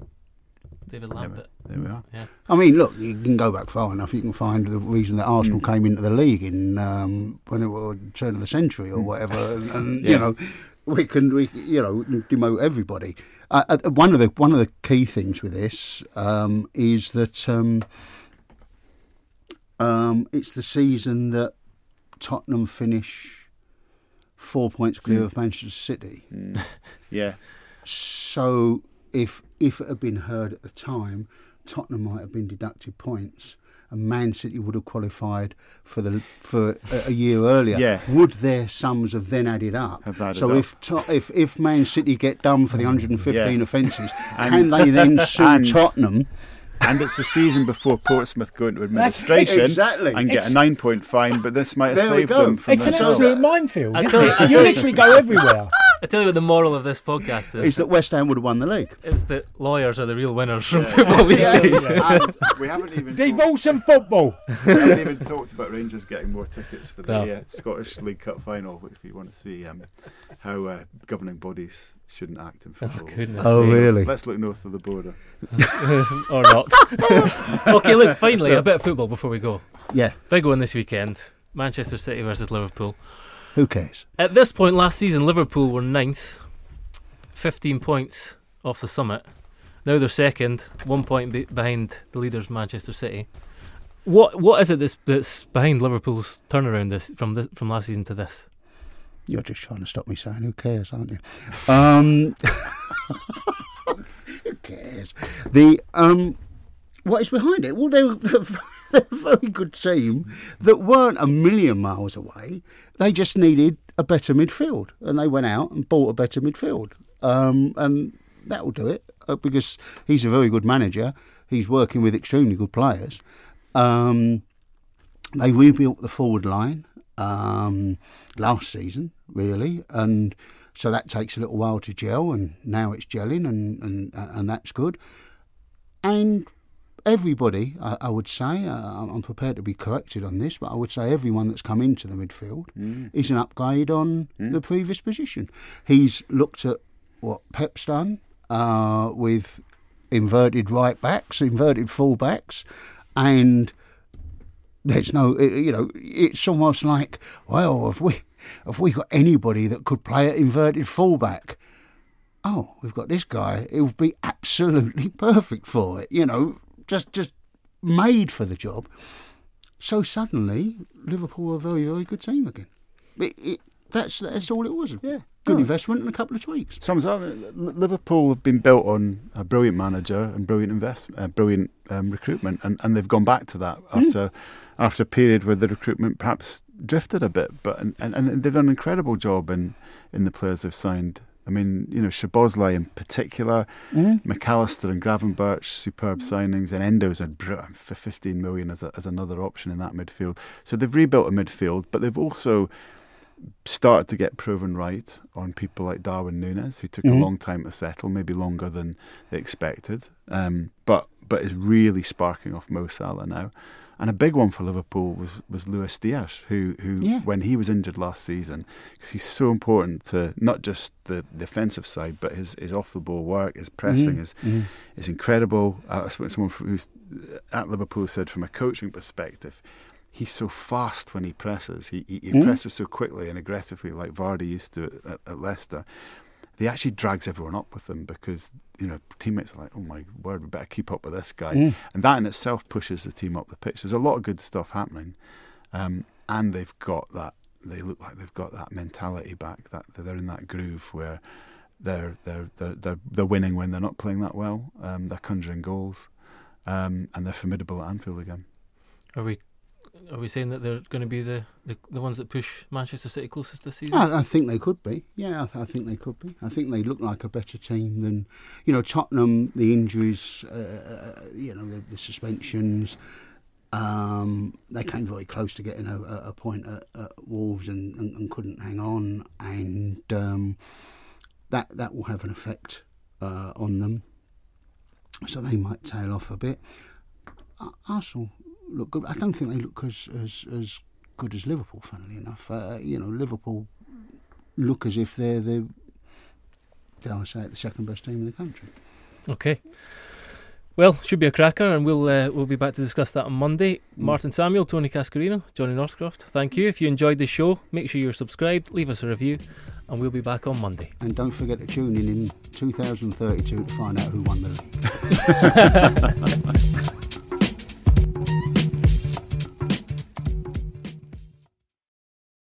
David There we, Lambert. there we are. Yeah. I mean, look, you can go back far enough. You can find the reason that Arsenal Mm. came into the league in um, when it was turn of the century or whatever, and, and Yeah. you know, we can, we, you know, demote everybody. Uh, uh, one of the one of the key things with this um, is that um, um, it's the season that Tottenham finish four points clear Mm. of Manchester City. Mm. Yeah. So if if it had been heard at the time, Tottenham might have been deducted points, and Man City would have qualified for the for a, a year earlier, Yeah. would their sums have then added up? Have added so up. if to, if if Man City get done for the one hundred fifteen Yeah. offences, And- can they then sue and- Tottenham? And it's the season before Portsmouth go into administration Exactly. and get It's- a nine-point fine, but this might have There we saved go. them from It's an themselves. absolute minefield. I Isn't tell you- it? I You tell you- literally go everywhere. I tell you what the moral of this podcast is. Is that West Ham would have won the league? It's that lawyers are the real winners from football these Yeah. days. And we haven't even talked, Divorce and football. we haven't even talked about Rangers getting more tickets for the No. uh, Scottish League Cup final. If you want to see um, how uh, governing bodies shouldn't act in football. Goodness Oh, me. really? Let's look north of the border. Or not. Okay, look, finally, a bit of football before we go. Yeah. Big one this weekend. Manchester City versus Liverpool. Who cares? At this point last season, Liverpool were ninth, fifteen points off the summit. Now they're second, one point be- behind the leaders, Manchester City. What What is it that's, that's behind Liverpool's turnaround this from this, from last season to this? You're just trying to stop me saying who cares, aren't you? Um, who cares? The um, what is behind it? Well, they were they're a very good team that weren't a million miles away. They just needed a better midfield, and they went out and bought a better midfield, um, and that will do it uh, because he's a very good manager. He's working with extremely good players. Um, they rebuilt the forward line um, last season, really, and so that takes a little while to gel, and now it's gelling, and and, and that's good. And everybody, I, I would say, uh, I'm prepared to be corrected on this, but I would say everyone that's come into the midfield Mm. is an upgrade on Mm. the previous position. He's looked at what Pep's done uh, with inverted right backs, inverted full backs, and there's no, you know, it's almost like, well, have we, have we got anybody that could play at inverted fullback? Oh, we've got this guy. It would be absolutely perfect for it, you know, just just made for the job. So suddenly, Liverpool are a very, very good team again. It, it, that's that's all it was. Yeah. Good Oh. investment and a couple of tweaks. Sums up. L- Liverpool have been built on a brilliant manager and brilliant invest, uh, brilliant um, recruitment, and, and they've gone back to that after after a period where the recruitment perhaps drifted a bit. But and, and, and they've done an incredible job in, in the players they've signed. I mean, you know, Szoboszlai in particular, Mm. McAllister and Gravenberch, superb signings, and Endo's a br- for fifteen million as a, as another option in that midfield. So they've rebuilt a midfield, but they've also started to get proven right on people like Darwin Núñez, who took Mhm. a long time to settle, maybe longer than they expected, um, but but is really sparking off Mo Salah now. And a big one for Liverpool was, was Luis Diaz, who, who Yeah. when he was injured last season, because he's so important to not just the defensive side, but his, his off-the-ball work, his pressing Mm. is Mm. is incredible. Uh, I spoke to someone who's at Liverpool said from a coaching perspective, he's so fast when he presses. He, he, he Mm. presses so quickly and aggressively like Vardy used to at, at Leicester. He actually drags everyone up with him because, you know, teammates are like, oh my word, we better keep up with this guy. Mm. And that in itself pushes the team up the pitch. There's a lot of good stuff happening. Um, and they've got that, they look like they've got that mentality back, that they're in that groove where they're they're they're they're, they're winning when they're not playing that well. Um, they're conjuring goals, um, and they're formidable at Anfield again. Are we are we saying that they're going to be the, the, the ones that push Manchester City closest this season? I, I think they could be. Yeah, I, th- I think they could be. I think they look like a better team than, you know, Tottenham. The injuries, uh, you know, the, the suspensions. Um, they came very close to getting a, a point at, at Wolves and, and, and couldn't hang on, and um, that that will have an effect uh, on them. So they might tail off a bit. Uh, Arsenal look good. I don't think they look as as, as good as Liverpool. Funnily enough, uh, you know, Liverpool look as if they're the, dare I say it, the second best team in the country. Okay. Well, should be a cracker, and we'll uh, we'll be back to discuss that on Monday. Martin Samuel, Tony Cascarino, Johnny Northcroft, thank you. If you enjoyed the show, make sure you're subscribed, leave us a review, and we'll be back on Monday. And don't forget to tune in in two thousand thirty-two to find out who won the league.